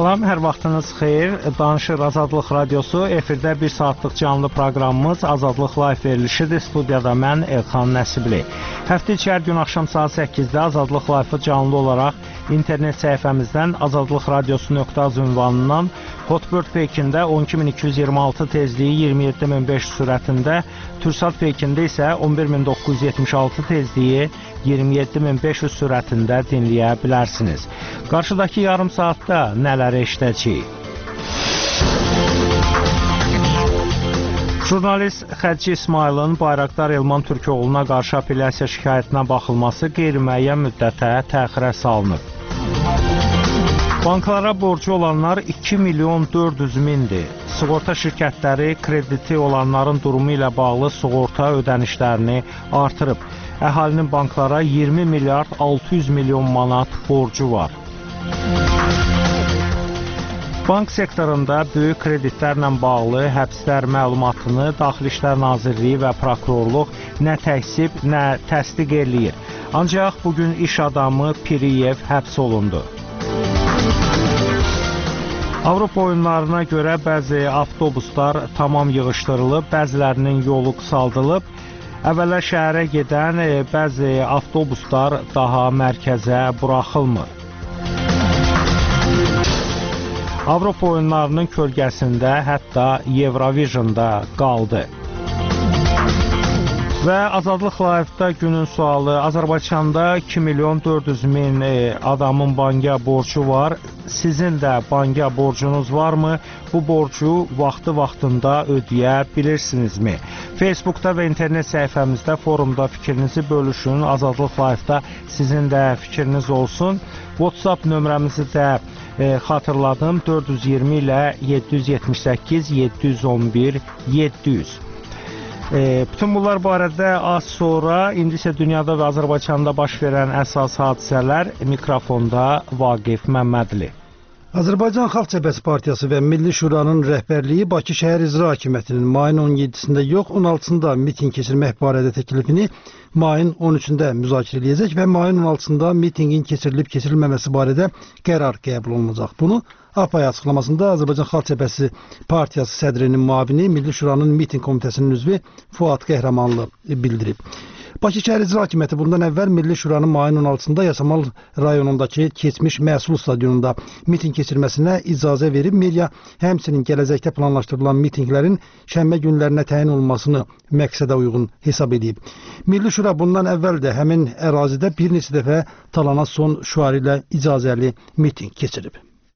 Salam, hər vaxtınız xeyir. Danışır Azadlıq Radiosu. Efirdə bir saatlıq canlı proqramımız Azadlıq Live verilişidir. Studiyada mən Elxan Nəsibli. Həftə içi hər gün axşam saat 8-də Azadlıq Live-ı canlı olaraq internet səhifəmizdən azadlıqradiosu.az ünvanından Hotbird Pekində 12226 tezliyi 27500 sürətində, Türksat Pekində isə 11976 tezliyi 27500 sürətində dinləyə bilərsiniz. Qarşıdakı yarım saatda nələr eşidəcəyik? Jurnalist Xədci İsmailin Bayraqdar Elman Türkoğlu'na qarşı apellyasiya şikayətinə baxılması qeyri-müəyyən müddətə təxirə salınıb. Banklara borcu olanlar 2.400.000-dir. Sığorta şirkətləri krediti olanların durumu ilə bağlı sığorta ödənişlərini artırıb. Əhalinin banklara 20 milyard 600 milyon manat borcu var. Bank sektorunda böyük kreditlərlə bağlı həbslər məlumatını Daxili İşlər Nazirliyi və prokurorluq nə təksib, nə təsdiq eləyir. Ancaq bugün iş adamı Piriyev həbs olundu. Avropa oyunlarına görə bəzi avtobuslar tamam yığışdırılıb, bəzilərinin yolu qısaldılıb. Əvvəllər şəhərə gedən bəzi avtobuslar daha mərkəzə buraxılmır. Avropa oyunlarının kölgəsində hətta Eurovision'da qaldı. Və Azadlıq Live-da günün sualı: Azərbaycanda 2.400.000 adamın banka borcu var. Sizin də banka borcunuz varmı? Bu borcu vaxtında ödəyə bilirsinizmi? Facebookda və internet səhifəmizdə, forumda fikrinizi bölüşün. Azadlıq Live-da sizin də fikriniz olsun. WhatsApp nömrəmizi də xatırladım: 420 ilə 778 711 700. Bütün bunlar barədə az sonra, indi isə dünyada və Azərbaycanda baş verən əsas hadisələr. Mikrofonda Vaqif Məmmədli. Azərbaycan Xalq Cəbhəsi Partiyası və Milli Şuranın rəhbərliyi Bakı şəhər icra hakimiyyətinin mayın 17-sində yox, 16-sında miting keçirmək barədə təklifini mayın 13-də müzakirə edəcək və mayın 16-sında mitingin keçirilib-keçirilməməsi barədə qərar qəbul olunacaq. Bunu APAY açıqlamasında Azərbaycan Xalq Cəbhəsi Partiyası sədrinin müavini, Milli Şuranın miting komitəsinin üzvü Fuad Qəhrəmanlı bildirib. Bakı şəhər icra hakimiyyəti bundan əvvəl Milli Şuranın mayın 16-sında Yasamal rayonundakı keçmiş məhsul stadionunda miting keçirməsinə icazə verib, media həmçinin gələcəkdə planlaşdırılan mitinglərin şənbə günlərinə təyin olunmasını məqsədə uyğun hesab edib. Milli Şura bundan əvvəl də həmin ərazidə bir neçə dəfə talana son şüarı ilə icazəli miting keçirib.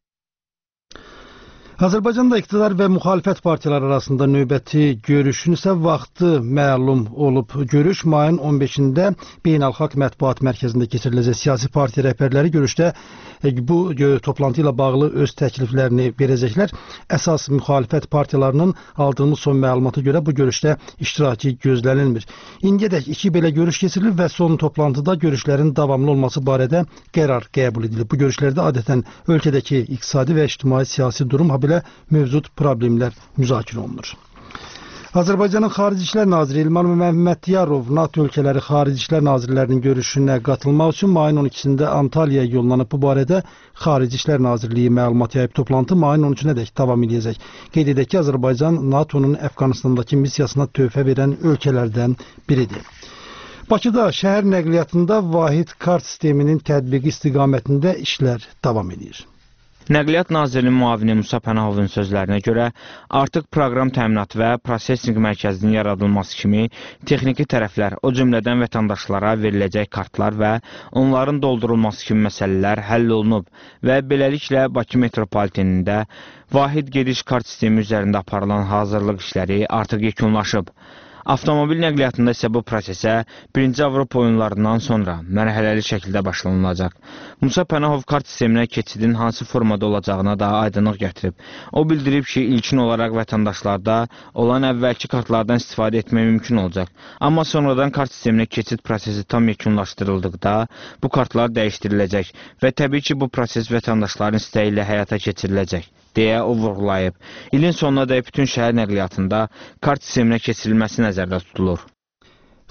Azərbaycanda iqtidar və müxalifət partiyaları arasında növbəti görüşün isə vaxtı məlum olub. Görüş mayın 15-də Beynəlxalq Mətbuat Mərkəzində keçiriləcək. Siyasi partiya rəhbərləri görüşdə bu toplantı ilə bağlı öz təkliflərini verəcəklər. Əsas müxalifət partiyalarının aldığımız son məlumata görə bu görüşdə iştirakı gözlənilmir. İndiyədək 2 belə görüş keçirilib və son toplantıda görüşlərin davamlı olması barədə qərar qəbul edilib. Bu görüşlərdə adətən ölkədəki iqtisadi və ictimai siyasi durum, habelə mövcud problemlər müzakirə olunur. Azərbaycanın Xarici İşlər Naziri İlmar Məmmədiyarov NATO ölkələri Xarici İşlər Nazirlərinin görüşünə qatılmaq üçün mayın 12-sində Antalyaya yollanıb. Bu barədə Xarici İşlər Nazirliyi məlumat yayıb. Toplantı mayın 13-ədək davam edəcək. Qeyd edək ki, Azərbaycan NATO'nun Əfqanistandakı missiyasına töhfə verən ölkələrdən biridir. Bakıda şəhər nəqliyyatında vahid kart sisteminin tətbiqi istiqamətində işlər davam edir. Nəqliyyat Nazirinin müavini Musa Pənahovun sözlərinə görə artıq proqram təminatı və prosesing mərkəzinin yaradılması kimi texniki tərəflər, o cümlədən vətəndaşlara veriləcək kartlar və onların doldurulması kimi məsələlər həll olunub və beləliklə Bakı metropolitenində vahid gediş kart sistemi üzərində aparılan hazırlıq işləri artıq yekunlaşıb. Avtomobil nəqliyyatında isə bu prosesə 1-ci Avropa oyunlarından sonra mərhələli şəkildə başlanılacaq. Musa Pənahov kart sisteminə keçidin hansı formada olacağına da aydınlıq gətirib. O bildirib ki, ilkin olaraq vətəndaşlarda olan əvvəlki kartlardan istifadə etmək mümkün olacaq. Amma sonradan kart sisteminə keçid prosesi tam yekunlaşdırıldıqda bu kartlar dəyişdiriləcək və təbii ki, bu proses vətəndaşların istəyi ilə həyata keçiriləcək, deyə o vurğulayıb. İlin sonuna da bütün şəhər nəqliyyatında kart sisteminə keçirilməsi nəzərdə tutulur.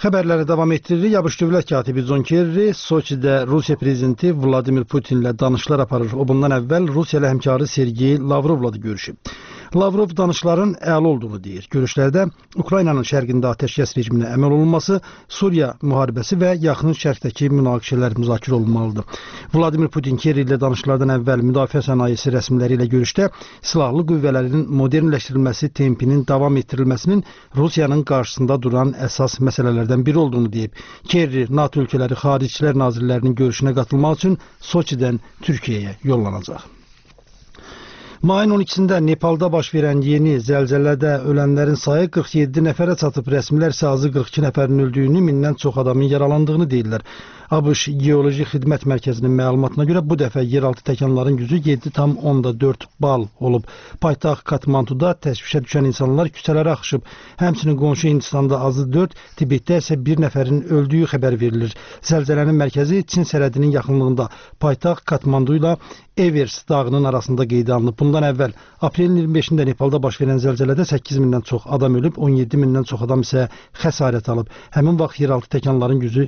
Xəbərləri davam etdiririk. ABŞ dövlət katibi John Kerry Soçidə Rusiya prezidenti Vladimir Putinlə danışıqlar aparır. O bundan əvvəl Rusiya ilə həmkarı Sergey Lavrovla da görüşüb. Lavrov danışıqların əla olduğunu deyir. Görüşlərdə Ukraynanın şərqində atəşkəs rejiminə əməl olunması, Suriya müharibəsi və yaxın şərqdəki münaqişələr müzakirə olunmalıdır. Vladimir Putin Kerry ilə danışıqlardan əvvəl müdafiə sənayesi rəsmiləri ilə görüşdə silahlı qüvvələrin modernləşdirilməsi tempinin davam etdirilməsinin Rusiyanın qarşısında duran əsas məsələlərdən biri olduğunu deyib. Kerry NATO ölkələri xaricilər nazirlərinin görüşünə qatılmaq üçün Soçidən Türkiyəyə yollanacaq. Mayın 12-sində Nepalda baş verən yeni zəlzələdə ölənlərin sayı 47 nəfərə çatıb. Rəsmilər isə azı 42 nəfərin öldüyünü, 1000-dən çox adamın yaralandığını deyirlər. ABŞ Geoloji Xidmət Mərkəzinin məlumatına görə bu dəfə yeraltı təkanların gücü 7,4 bal olub. Paytaxt Katmanduda təşvişə düşən insanlar küçələrə axışıb. Həmçinin qonşu Hindistanda azı 4, Tibetdə isə bir nəfərin öldüyü xəbər verilir. Zəlzələnin mərkəzi Çin sərhədinin yaxınlığında Paytaxt Katmandu ilə Evers dağının arasında qeydə alınıb. Bundan əvvəl aprelin 25-də Nepalda baş verən zəlzələdə 8.000-dən çox adam ölüb, 17.000-dən çox adam isə xəsarət alıb. Həmin vaxt yeraltı təkanların gücü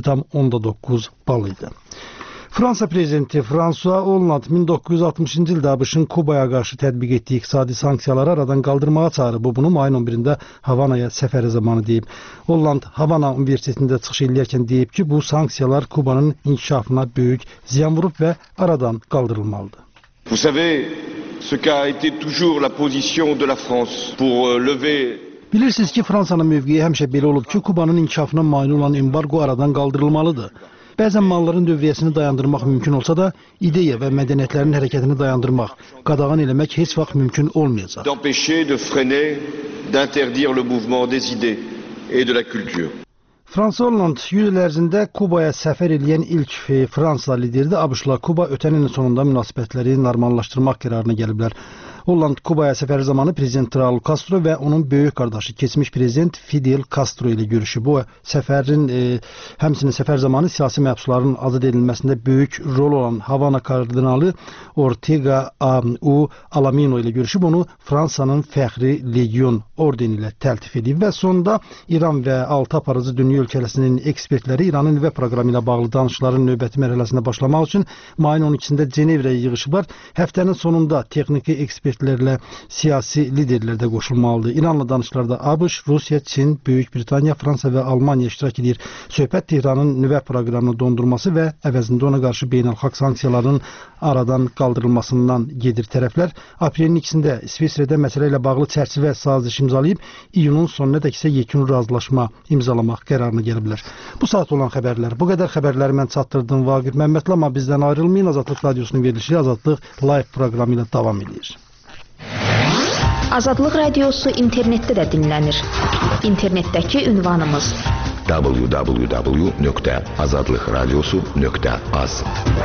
7,9 bal idi. Fransa prezidenti François Hollande 1960-cı ildə ABŞ-ın Kubaya qarşı tətbiq etdiyi iqtisadi sanksiyaları aradan qaldırmağa çağırıb. Bu bunu mayın 11-də Havanaya səfəri zamanı deyib. Hollande Havana Universitetində çıxış edərkən deyib ki, bu sanksiyalar Kubanın inkişafına böyük ziyan vurub və aradan qaldırılmalıdır. Vous savez ce qu'a été toujours la position de la France pour lever. Bilirsiniz ki, Fransanın mövqeyi həmişə belə olub ki, Kubanın inkişafına mane olan embargo aradan qaldırılmalıdır. Bəzən malların dövriyyəsini dayandırmaq mümkün olsa da, ideya və mədəniyyətlərin hərəkətini dayandırmaq, qadağan eləmək heç vaxt mümkün olmayacaq. D'empêcher, de freiner, d'interdire le mouvement des idées et de la culture. François Hollande 100 il ərzində Kubaya səfər edən ilk Fransa lideridir. ABŞ-la Kuba ötən ilin sonunda münasibətləri normallaşdırmaq qərarına gəliblər. Hollande Kubaya səfəri zamanı prezident Raul Castro və onun böyük qardaşı, keçmiş prezident Fidel Castro ilə görüşüb. Bu səfərin həmçinin səfər zamanı siyasi məhbusların azad edilməsində böyük rol olan Havana kardinalı Ortega U Alamino ilə görüşüb. Onu Fransanın fəxri Legion ordeni ilə təltif edib və sonunda İran və 6 aparıcı dünya ölkələrinin ekspertləri İranın nüvə proqramı ilə bağlı danışıqların növbəti mərhələsinə başlamaq üçün mayın 12-sində Cenevrəyə yığışıblar. Həftənin sonunda texniki ekspertlərlə siyasi liderlər də qoşulmalıdır. İranla danışıqlarda ABŞ, Rusiya, Çin, Böyük Britaniya, Fransa və Almaniya iştirak edir. Söhbət Tehranın nüvə proqramını dondurması və əvəzində ona qarşı beynəlxalq sanksiyaların aradan qaldırılmasından gedir. Tərəflər aprelin 2-sində İsveçrədə məsələ ilə bağlı çərçivə saziş imzalayıb, iyunun sonunadək isə yekun razılaşma imzalamaq qərarına gəliblər. Bu saat olan xəbərlər. Bu qədər xəbərləri mən çatdırdım Vaqif Məmmədli, amma bizdən ayrılmayın. Azadlıq Radiosunun verilişi Azadlıq Live proqramı ilə davam edir. Azadlıq Radiosu internetdə də dinlənir. İnternetdəki ünvanımız www.azadlıqradiosu.az.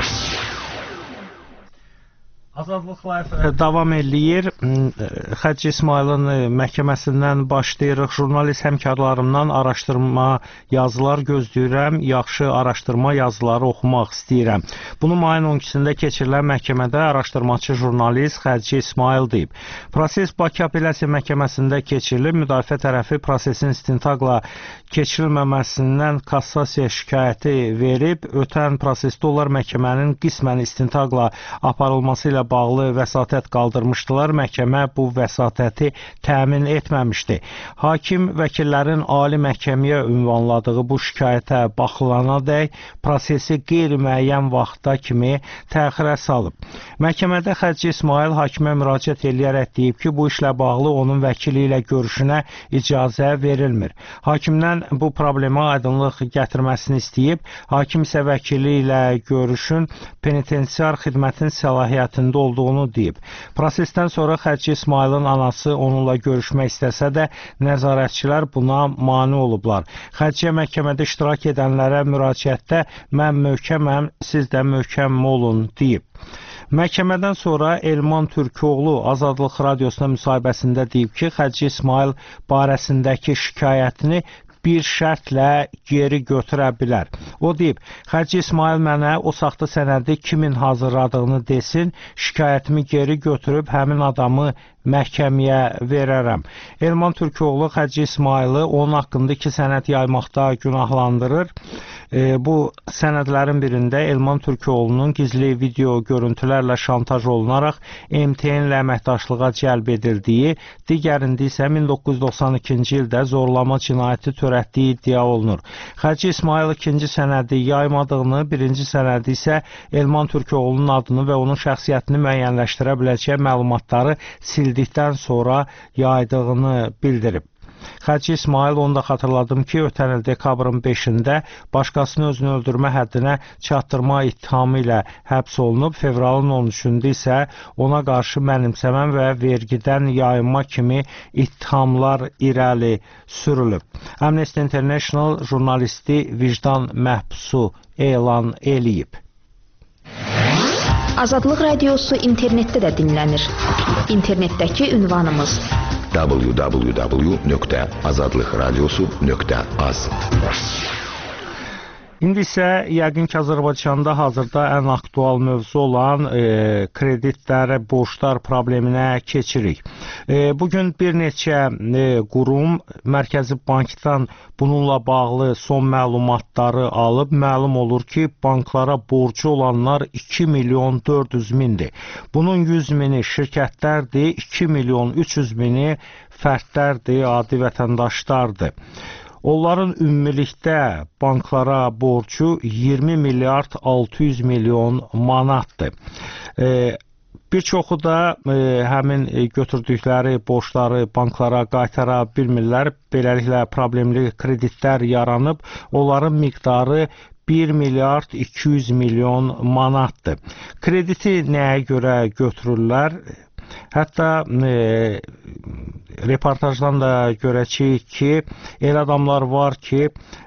Azadlıq Live davam eləyir. Xəc İsmailin məhkəməsindən başlayırıq. Jurnalist həmkarlarımdan araşdırma yazılar gözləyirəm, yaxşı araşdırma yazıları oxumaq istəyirəm. Bunu mayın 12-sində keçirilən məhkəmədə araşdırmaçı jurnalist Xəc İsmail deyib. Proses Bakı Apellyasiya Məhkəməsində keçirilib. Müdafiə tərəfi prosesin istintaqla keçirilməməsindən kassasiya şikayəti verib. Ötən prosesdə onlar məhkəmənin qismən istintaqla aparılması ilə bağlı vəsatət qaldırmışdılar. Məhkəmə bu vəsatəti təmin etməmişdi. Hakim vəkillərin ali məhkəməyə ünvanladığı bu şikayətə baxılanadək prosesi qeyri-müəyyən vaxta kimi təxirə salıb. Məhkəmədə Xəc İsmail hakimə müraciət edərək deyib ki, bu işlə bağlı onun vəkili ilə görüşünə icazə verilmir. Hakimdən bu problemə aydınlıq gətirməsini istəyib. Hakim isə vəkili ilə görüşün penitensiar xidmətin səlahiyyətində olduğunu deyib. Prosesdən sonra Xəc İsmailin anası onunla görüşmək istəsə də nəzarətçilər buna mane olublar. Xəciyə məhkəmədə iştirak edənlərə müraciətdə mən möhkəməm, siz də möhkəm olun deyib. Məhkəmədən sonra Elman Türkoğlu Azadlıq Radiosuna müsahibəsində deyib ki, Xəc İsmail barəsindəki şikayətini bir şərtlə geri götürə bilər. O deyib, Hacı İsmail mənə o saxta sənədi kimin hazırladığını desin, şikayətimi geri götürüb həmin adamı məhkəməyə verərəm. Elman Türkoğlu Hacı İsmailı onun haqqında 2 sənəd yaymaqda günahlandırır. Bu sənədlərin birində Elman Türkoğlu'nun gizli video görüntülərlə şantaj olunaraq MTN ilə əməkdaşlığa cəlb edildiyi, digərində isə 1992-ci ildə zorlama cinayəti törətdiyi iddia olunur. Hacı İsmail 2-ci sənədi yaymadığını, 1-ci sənədi isə Elman Türkoğlu'nun adını və onun şəxsiyyətini müəyyənləşdirə biləcək məlumatları sildikdən sonra yaydığını bildirib. Hacı İsmail onu da xatırladım ki, ötən il dekabrın 5-də başqasını özünü öldürmə həddinə çatdırma ittihamı ilə həbs olunub, fevralın 13-də isə ona qarşı mənimsəmən və vergidən yayınma kimi ittihamlar irəli sürülüb. Amnesty International jurnalisti vicdan məhbusu elan eləyib. Azadlıq Radiosu internetdə də dinlənir. İnternetdəki ünvanımız www.azadlıqradiosu.az. İndi isə yəqin ki, Azərbaycanda hazırda ən aktual mövzu olan kreditlər, borclar probleminə keçirik. Bugün bir neçə qurum Mərkəzi Bankdan bununla bağlı son məlumatları alıb. Məlum olur ki, banklara borcu olanlar 2 milyon 400 mindir. Bunun 100 mini şirkətlərdir, 2 milyon 300 mini fərdlərdir, adi vətəndaşlardır. Onların ümumilikdə banklara borcu 20 milyard 600 milyon manatdır. Bir çoxu da həmin götürdükləri borcları banklara qaytara bilmirlər. Beləliklə problemli kreditlər yaranıb. Onların miqdarı 1 milyard 200 milyon manatdır. Krediti nəyə görə götürürlər? Hətta reportajdan da görəcəyik ki, elə adamlar var ki,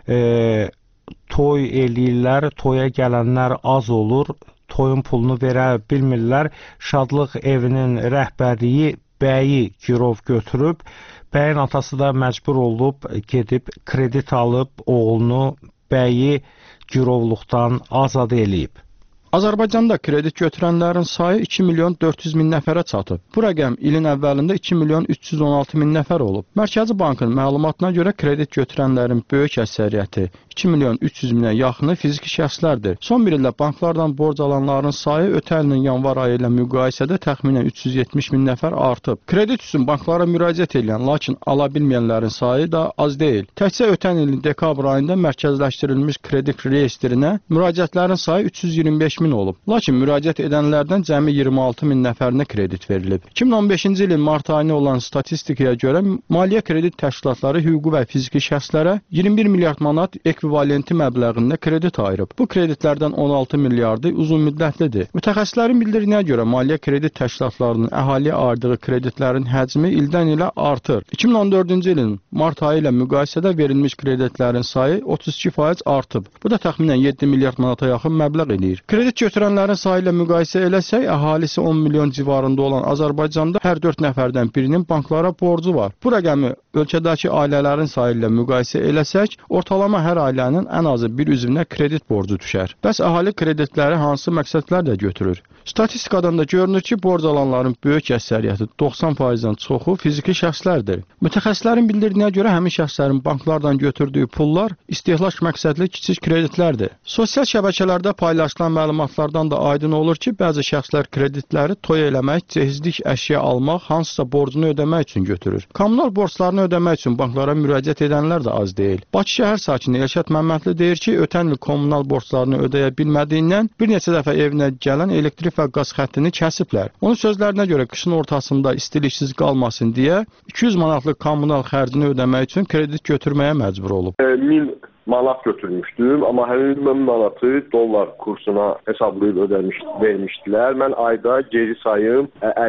toy eləyirlər, toya gələnlər az olur, toyun pulunu verə bilmirlər. Şadlıq evinin rəhbərliyi bəyi girov götürüb, bəyin atası da məcbur olub, gedib kredit alıb, oğlunu bəyi girovluqdan azad eləyib. Azərbaycanda kredit götürənlərin sayı 2 milyon 400 min nəfərə çatıb. Bu rəqəm ilin əvvəlində 2 milyon 316 min nəfər olub. Mərkəzi Bankın məlumatına görə kredit götürənlərin böyük əksəriyyəti 2 milyon 300 minə yaxını fiziki şəxslərdir. Son bir ildə banklardan borc alanların sayı ötən ilin yanvar ayı ilə müqayisədə təxminən 370 min nəfər artıb. Kredit üçün banklara müraciət edən, lakin ala bilməyənlərin sayı da az deyil. Təkcə ötən ilin dekabr ayında mərkəzləşdirilmiş kredit reyestrinə müraciətlərin sayı 325 min olub. Lakin müraciət edənlərdən cəmi 26 min nəfərinə kredit verilib. 2015-ci ilin mart ayına olan statistikaya görə maliyyə kredit təşkilatları hüquqi və fiziki şəxslərə 21 milyard manat ekvivalenti məbləğində kredit ayırıb. Bu kreditlərdən 16 milyardı uzun müddətlidir. Mütəxəssislərin bildirdiyinə görə maliyyə kredit təşkilatlarının əhaliyə ayırdığı kreditlərin həcmi ildən ilə artır. 2014-cü ilin mart ayı ilə müqayisədə verilmiş kreditlərin sayı 32% artıb. Bu da təxminən 7 milyard manata yaxın məbləğ eləyir. Kredit götürənlərin sayı ilə müqayisə eləsək, əhalisi 10 milyon civarında olan Azərbaycanda hər 4 nəfərdən birinin banklara borcu var. Bu rəqəmi ölkədəki ailələrin sayı ilə müqayisə eləsək, ortalama hər ailənin ən azı bir üzvünə kredit borcu düşər. Bəs əhali kreditləri hansı məqsədlərlə götürür? Statistikadan da görünür ki, borc alanların böyük əksəriyyəti 90%-dən çoxu fiziki şəxslərdir. Mütəxəssislərin bildirdiyinə görə həmin şəxslərin banklardan götürdüyü pullar istehlak məqsədli kiçik kreditlərdir. Sosial şəbəkələrdə paylaşılan məlumatlardan da aydın olur ki, bəzi şəxslər kreditləri toy eləmək, cehizlik əşya almaq, hansısa borcunu ödəmək üçün götürür. Kommunal borclarını ödəmək üçün banklara müraciət edənlər də az deyil. Bakı şəhər sakini Elşad Məmmədli deyir ki, ötən il kommunal borclarını ödəyə bilmədiyindən bir neçə dəfə evinə gələn elektrik və qaz xəttini kəsiblər. Onun sözlərinə görə qışın ortasında istiliksiz qalmasın deyə 200 manatlıq kommunal xərcini ödəmək üçün kredit götürməyə məcbur olub. 1000 manat götürmüşdüm, amma həmin 1000 manatı dollar kursuna hesablayıb vermişdilər. Mən ayda geri sayım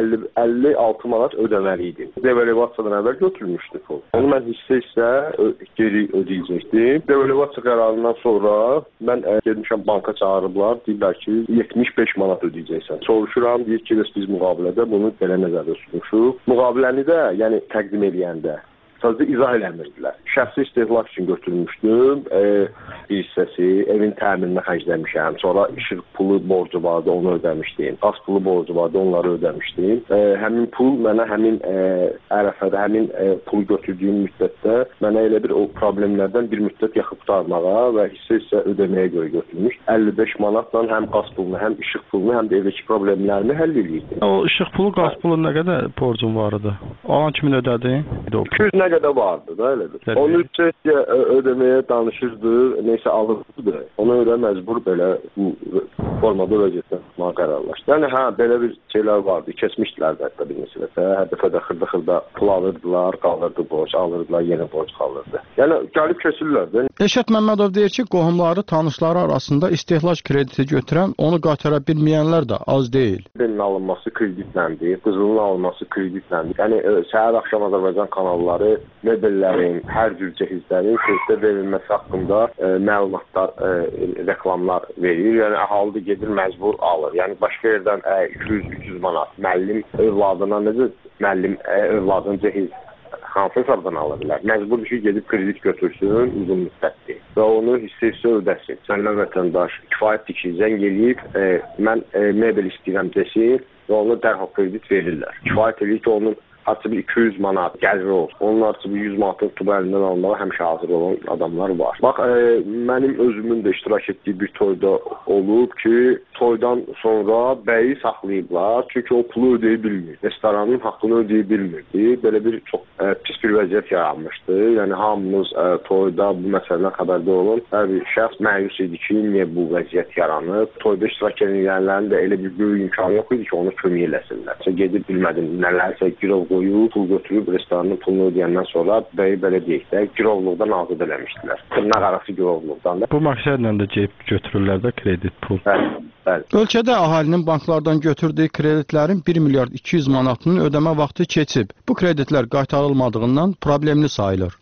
56 manat ödəməliydim. Devalvasiyadan əvvəl götürmüşdük onu. Onu mən hissə geri ödəyəcəkdim. Devalvasiya qərarından sonra mən getmişəm banka çağırıblar, deyirlər ki 75 manat ödəyəcəksən. Soruşuram, deyir ki, biz müqavilədə bunu belə nəzərdə tutmuşuq. Müqaviləni də, yəni təqdim edəndə sadəcə izah eləmirdilər. Şəxsi istehlak üçün götürmüşdüm, bir hissəsi, evin təmirinə xərcləmişəm, sonra işıq pulu borcu vardı, onu ödəmişdim, qaz pulu borcu vardı, onları ödəmişdim. Həmin pul mənə həmin ərəfədə, həmin pulu götürdüyüm müddətdə mənə elə bir o problemlərdən bir müddət yaxıb qurtarmağa və hissə ödəməyə görə götürmüş. 55 manatla həm qaz pulunu, həm işıq pulunu, həm də evdəki problemlərimi həll edirdim. O işıq pulu, qaz pulu nə qədər borcun var idi? Alan kimin ödədin? 200 nə qədər vardı da, elədir. Onu ücretiyə ödəməyə danışırdı, neysə alırdı. Ona görə məcbur belə bu formada vəziyyətdə tutmağa qərarlaşdı. Yəni, belə bir şeylər vardı, keçmişdilər də hətta bir neçədə. Hər dəfə də xırda pul alırdılar, qalırdı borc, alırdılar, yenə borc qalırdı. Yəni, gəlib keçirlər də. Elşad Məmmədov deyir ki, qohumları, tanışları arasında istehlak krediti götürən, onu qaytara bilməyənlər də az deyil. Benin alınması kreditləndir, qızılın alınması kreditləndir. Yəni, səhər-axşam Azərbaycan kanalları mebellərin, hər cür cəhizlərin kreditə verilməsi haqqında məlumatlar, reklamlar verir. Yəni, əhali gedir, məcbur alır. Yəni, başqa yerdən 200-300 manat müəllim övladına necə müəllim övladının cehiz hansı hesabdan ala bilər? Məcburdur ki, gedib kredit götürsün uzun müddətli və onu hissə ödəsin. Səndən vətəndaş kifayətdir ki, zəng eləyib, mən mebel istəyirəm desin və ona dərhal kredit verirlər. Kifayət edir ki, onun artıq bir 200 manat gəliri olsun. Onun artıq bir 100 manatın tutubu əlindən almağa həmişə hazır olan adamlar var. Bax, mənim özümün də iştirak etdiyi bir toyda olub ki, toydan sonra bəyi saxlayıblar. Çünki o pulu ödəyə bilmir. Restoranın haqqını ödəyə bilmirdi. Belə bir çox pis bir vəziyyət yaranmışdı. Yəni, hamımız toyda bu məsələdən xəbərdə olun. Hər bir şəxs məyus idi ki, niyə bu vəziyyət yaranıb. Toyda iştirak edənlərin də elə bir böyük imkanı yox idi ki, onu kömək eləsinlər. Gedib bilmədim, nələrsə girov qoyub, pul götürüb, restoranın pulunu ödəyəndən sonra bəyi belə deyək də, girovluqdan azad eləmişdilər. Tırnaq arası girovluqdan da. Bu məqsədlə də götürürlər də kredit pul. Bəli. Ölkədə əhalinin banklardan götürdüyü kreditlərin 1 milyard 200 manatının ödəmə vaxtı keçib. Bu kreditlər qaytarılmadığından problemli sayılır.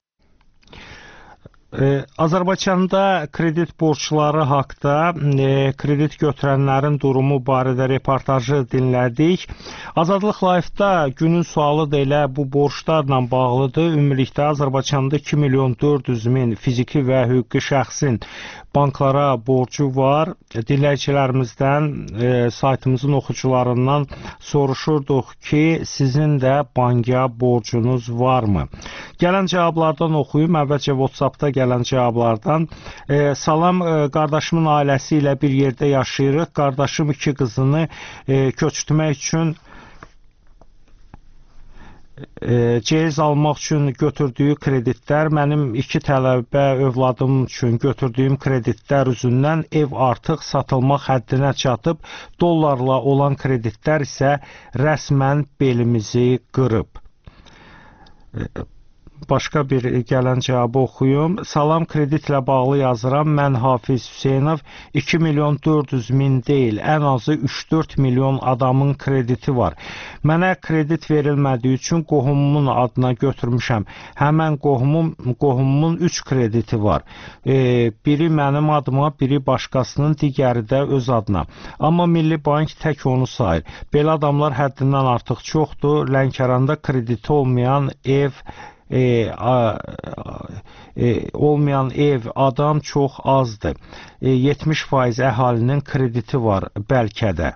Azərbaycanda kredit borçları haqda kredit götürənlərin durumu barədə reportajı dinlədik. Azadlıq Live-da günün sualı da elə bu borclarla bağlıdır. Ümumilikdə Azərbaycanda 2 milyon 400 min fiziki və hüquqi şəxsin banklara borcu var. Dinləyicilərimizdən, saytımızın oxucularından soruşurduq ki, sizin də banka borcunuz varmı? Gələn cavablardan oxuyum. Əvvəlcə WhatsApp-da gələn cavablardan. Salam, qardaşımın ailəsi ilə bir yerdə yaşayırıq. Qardaşım 2 qızını köçürtmək üçün cehiz almaq üçün götürdüyü kreditlər, mənim 2 tələbə övladım üçün götürdüyüm kreditlər üzündən ev artıq satılmaq həddinə çatıb, dollarla olan kreditlər isə rəsmən belimizi qırıb. Başqa bir gələn cavabı oxuyum. Salam, kreditlə bağlı yazıram. Mən Hafiz Hüseynov. 2 milyon 400 min deyil, ən azı 3-4 milyon adamın krediti var. Mənə kredit verilmədiyi üçün qohumumun adına götürmüşəm. Həmən qohumumun 3 krediti var. Biri mənim adıma, biri başqasının, digəri də öz adına. Amma Milli Bank tək onu sayır. Belə adamlar həddindən artıq çoxdur. Lənkəranda krediti olmayan adam çox azdır. 70% əhalinin krediti var bəlkə də.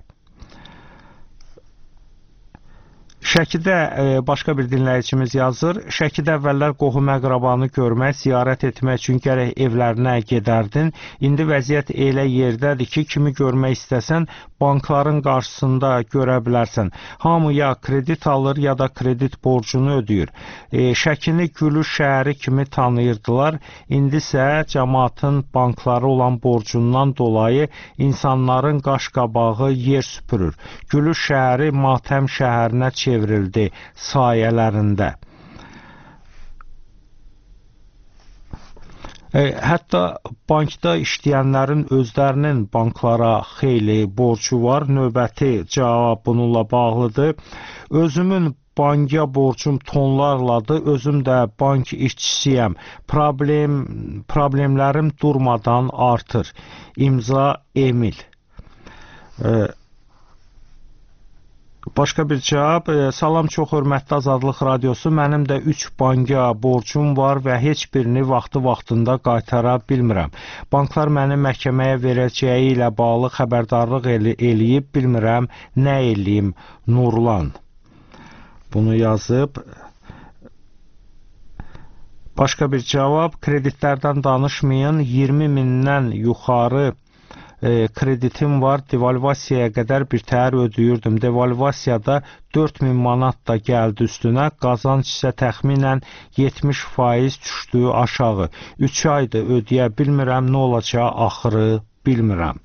Şəkidə başqa bir dinləyicimiz yazır. Şəkidə əvvəllər qohum-əqrabanı görmək, ziyarət etmək üçün gərək evlərinə gedərdin. İndi vəziyyət elə yerdədir ki, kimi görmək istəsən, bankların qarşısında görə bilərsən. Hamı ya kredit alır, ya da kredit borcunu ödəyir. Şəkini Gülüş şəhəri kimi tanıyırdılar. İndi isə cəmaatın bankları olan borcundan dolayı insanların qaş-qabağı yer süpürür. Gülüş şəhəri Matəm şəhərinə çevrildi sayələrində. Hətta bankda işləyənlərin özlərinin banklara xeyli borcu var. Növbəti cavab bununla bağlıdır. Özümün banka borcum tonlarladır. Özüm də bank işçisiyəm. Problemlərim durmadan artır. İmza Emil. Başqa bir cavab. Salam, çox hörmətli Azadlıq Radiosu. Mənim də 3 banka borcum var və heç birini vaxtında qaytara bilmirəm. Banklar məni məhkəməyə verəcəyi ilə bağlı xəbərdarlıq eləyib, bilmirəm nə eləyim. Nurlan bunu yazıb. Başqa bir cavab. Kreditlərdən danışmayın. 20 mindən yuxarı kreditim var, devalvasiyaya qədər bir təhər ödəyirdim. Devalvasiyada 4000 manat da gəldi üstünə, qazanc isə təxminən 70% düşdü aşağı. 3 aydır ödəyə bilmirəm, nə olacağı axırı bilmirəm.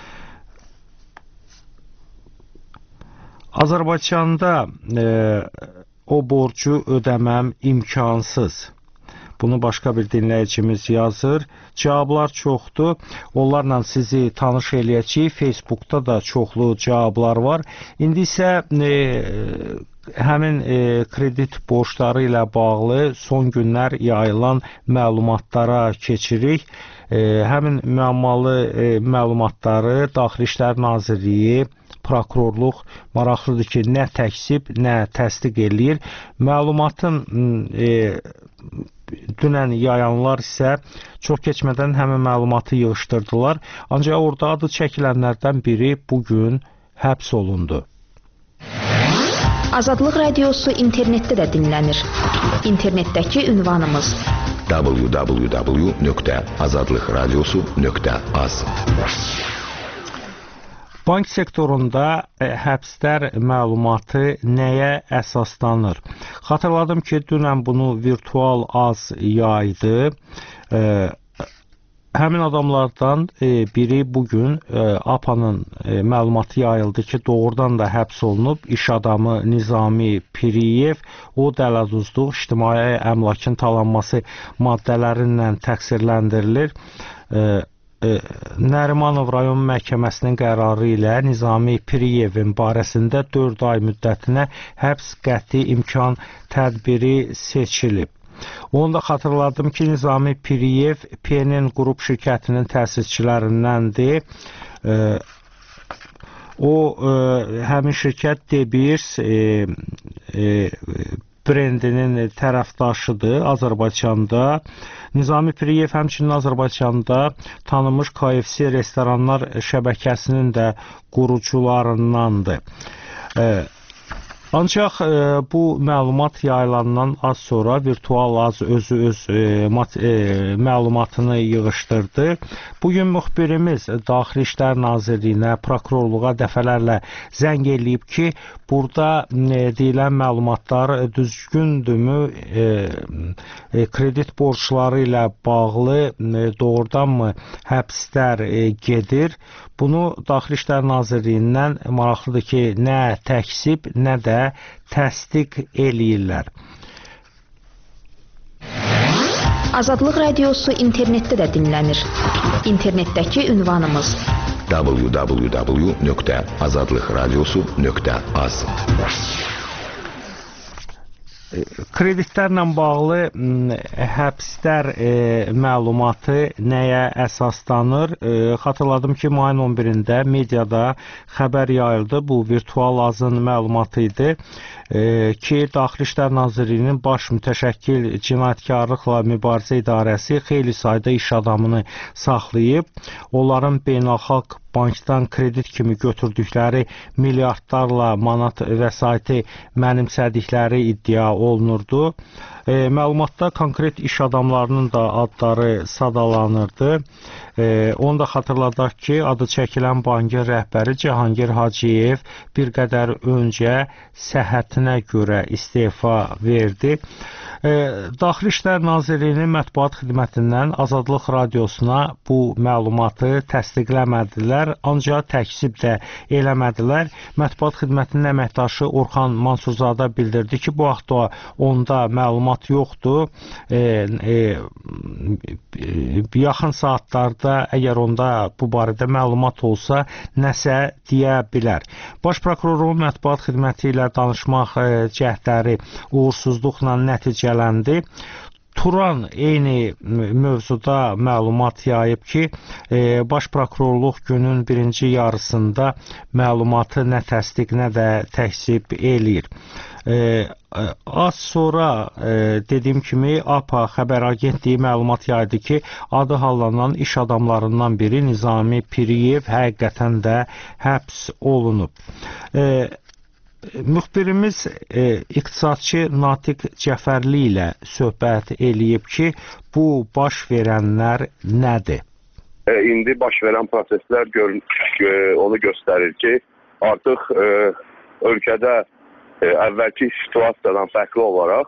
Azərbaycanda o borcu ödəməm imkansız. Bunu başqa bir dinləyicimiz yazır. Cavablar çoxdur. Onlarla sizi tanış eləyəcəyik. Facebookda da çoxlu cavablar var. İndi isə həmin kredit borcları ilə bağlı son günlər yayılan məlumatlara keçirik. Həmin müəmmalı məlumatları Daxili İşlər Nazirliyi, prokurorluq maraqlıdır ki, nə təkzib, nə təsdiq eləyir. Məlumatın dünən yayanlar isə çox keçmədən həmin məlumatı yığışdırdılar. Ancaq orada adı çəkilənlərdən biri bugün həbs olundu. Azadlıq Radiosu internetdə də dinlənir. İnternetdəki ünvanımız www.azadlıqradiosu.az. Bank sektorunda həbslər məlumatı nəyə əsaslanır? Xatırladım ki, dünən bunu virtual az yaydı. Həmin adamlardan biri bugün APA'nın məlumatı yayıldı ki, doğrudan da həbs olunub. İş adamı Nizami Piriyev, o dələduzluq, ictimai əmlakın talanması maddələrindən təqsirləndirilir. Nərimanov rayon məhkəməsinin qərarı ilə Nizami Piriyevin barəsində 4 ay müddətinə həbs qəti imkan tədbiri seçilib. Onu da xatırladım ki, Nizami Piriyev PNN qrup şirkətinin təsisçilərindəndir. O, həmin şirkət De Beers brendinin tərəfdaşıdır Azərbaycanda. Nizami Piriyev həmçinin Azərbaycanda tanınmış KFC restoranlar şəbəkəsinin də qurucularındandır. Ancaq bu məlumat yayılandan az sonra virtual az özü məlumatını yığışdırdı. Bugün müxbirimiz Daxili İşlər Nazirliyinə, prokurorluğa dəfələrlə zəng eləyib ki, burada deyilən məlumatlar düzgündürmü, kredit borçları ilə bağlı doğrudanmı həbslər gedir? Bunu Daxili İşlər Nazirliyindən maraqlıdır ki, nə təkzib, nə də təsdiq eləyirlər. Azadlıq Radiosu internetdə də dinlənir. İnternetdəki ünvanımız www.azadlıqradiosu.az. Kreditlərlə bağlı həbslər məlumatı nəyə əsaslanır? Xatırladım ki, mayın 11-də mediada xəbər yayıldı. Bu virtual azın məlumatı idi ki, Daxili İşlər Nazirliyinin baş mütəşəkkil cinayətkarlıqla mübarizə idarəsi xeyli sayda iş adamını saxlayıb. Onların beynəlxalq bankdan kredit kimi götürdükləri milyardlarla manat vəsaiti mənimsədikləri iddia olunurdu. Məlumatda konkret iş adamlarının da adları sadalanırdı. Onu da xatırladaq ki, adı çəkilən bankın rəhbəri Cahangir Hacıyev bir qədər öncə səhhətinə görə istefa verdi. Daxili İşlər Nazirliyinin mətbuat xidmətindən Azadlıq Radiosuna bu məlumatı təsdiqləmədilər, ancaq təkzib də eləmədilər. Mətbuat xidmətinin əməkdaşı Orxan Mansurzadə bildirdi ki, bu vaxtda onda məlumat yoxdur. Yaxın saatlarda əgər onda bu barədə məlumat olsa, nəsə deyə bilər. Baş prokurorun mətbuat xidməti ilə danışmaq cəhdləri uğursuzluqla nəticələndi. Turan eyni mövzuda məlumat yayıb ki, Baş Prokurorluq günün birinci yarısında məlumatı nə təsdiq, nə də təkzib eləyir. Az sonra dediyim kimi APA xəbər agentliyi məlumat yaydı ki, adı hallanan iş adamlarından biri Nizami Piriyev həqiqətən də həbs olunub. Müxbirimiz iqtisadçı Natiq Cəfərli ilə söhbət eləyib ki, bu baş verənlər nədir? İndi baş verən proseslər onu göstərir ki, artıq ölkədə əvvəlki situasiyadan fərqli olaraq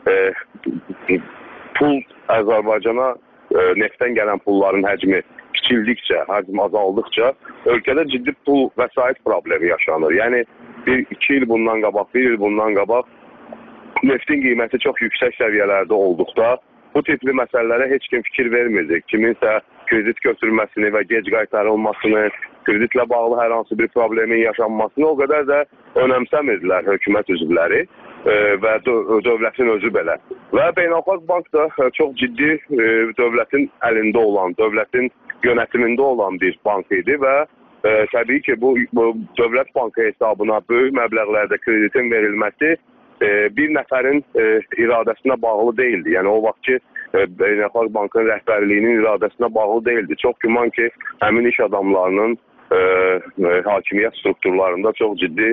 pul Azərbaycana neftdən gələn pulların həcmi kiçildikcə, həcm azaldıqca ölkədə ciddi pul vəsait problemi yaşanır. Yəni 2 il bundan qabaq, 1 il bundan qabaq neftin qiyməti çox yüksək səviyyələrdə olduqda bu tipli məsələlərə heç kim fikir vermirdi. Kiminsə kredit götürməsini və gec qaytarılmasını, kreditlə bağlı hər hansı bir problemin yaşanmasını o qədər də önəmsəmirdilər hökumət üzvləri və dövlətin özü belə. Və Beynəlxalq Bank da çox ciddi dövlətin əlində olan, dövlətin yönetimində olan bir bank idi və təbii ki, bu dövlət bankı hesabına böyük məbləğlərdə kreditin verilməsi bir nəfərin iradəsinə bağlı deyildi. Yəni o vaxt ki, Beynəlxalq Bankın rəhbərliyinin iradəsinə bağlı deyildi. Çox güman ki, həmin iş adamlarının hakimiyyət strukturlarında çox ciddi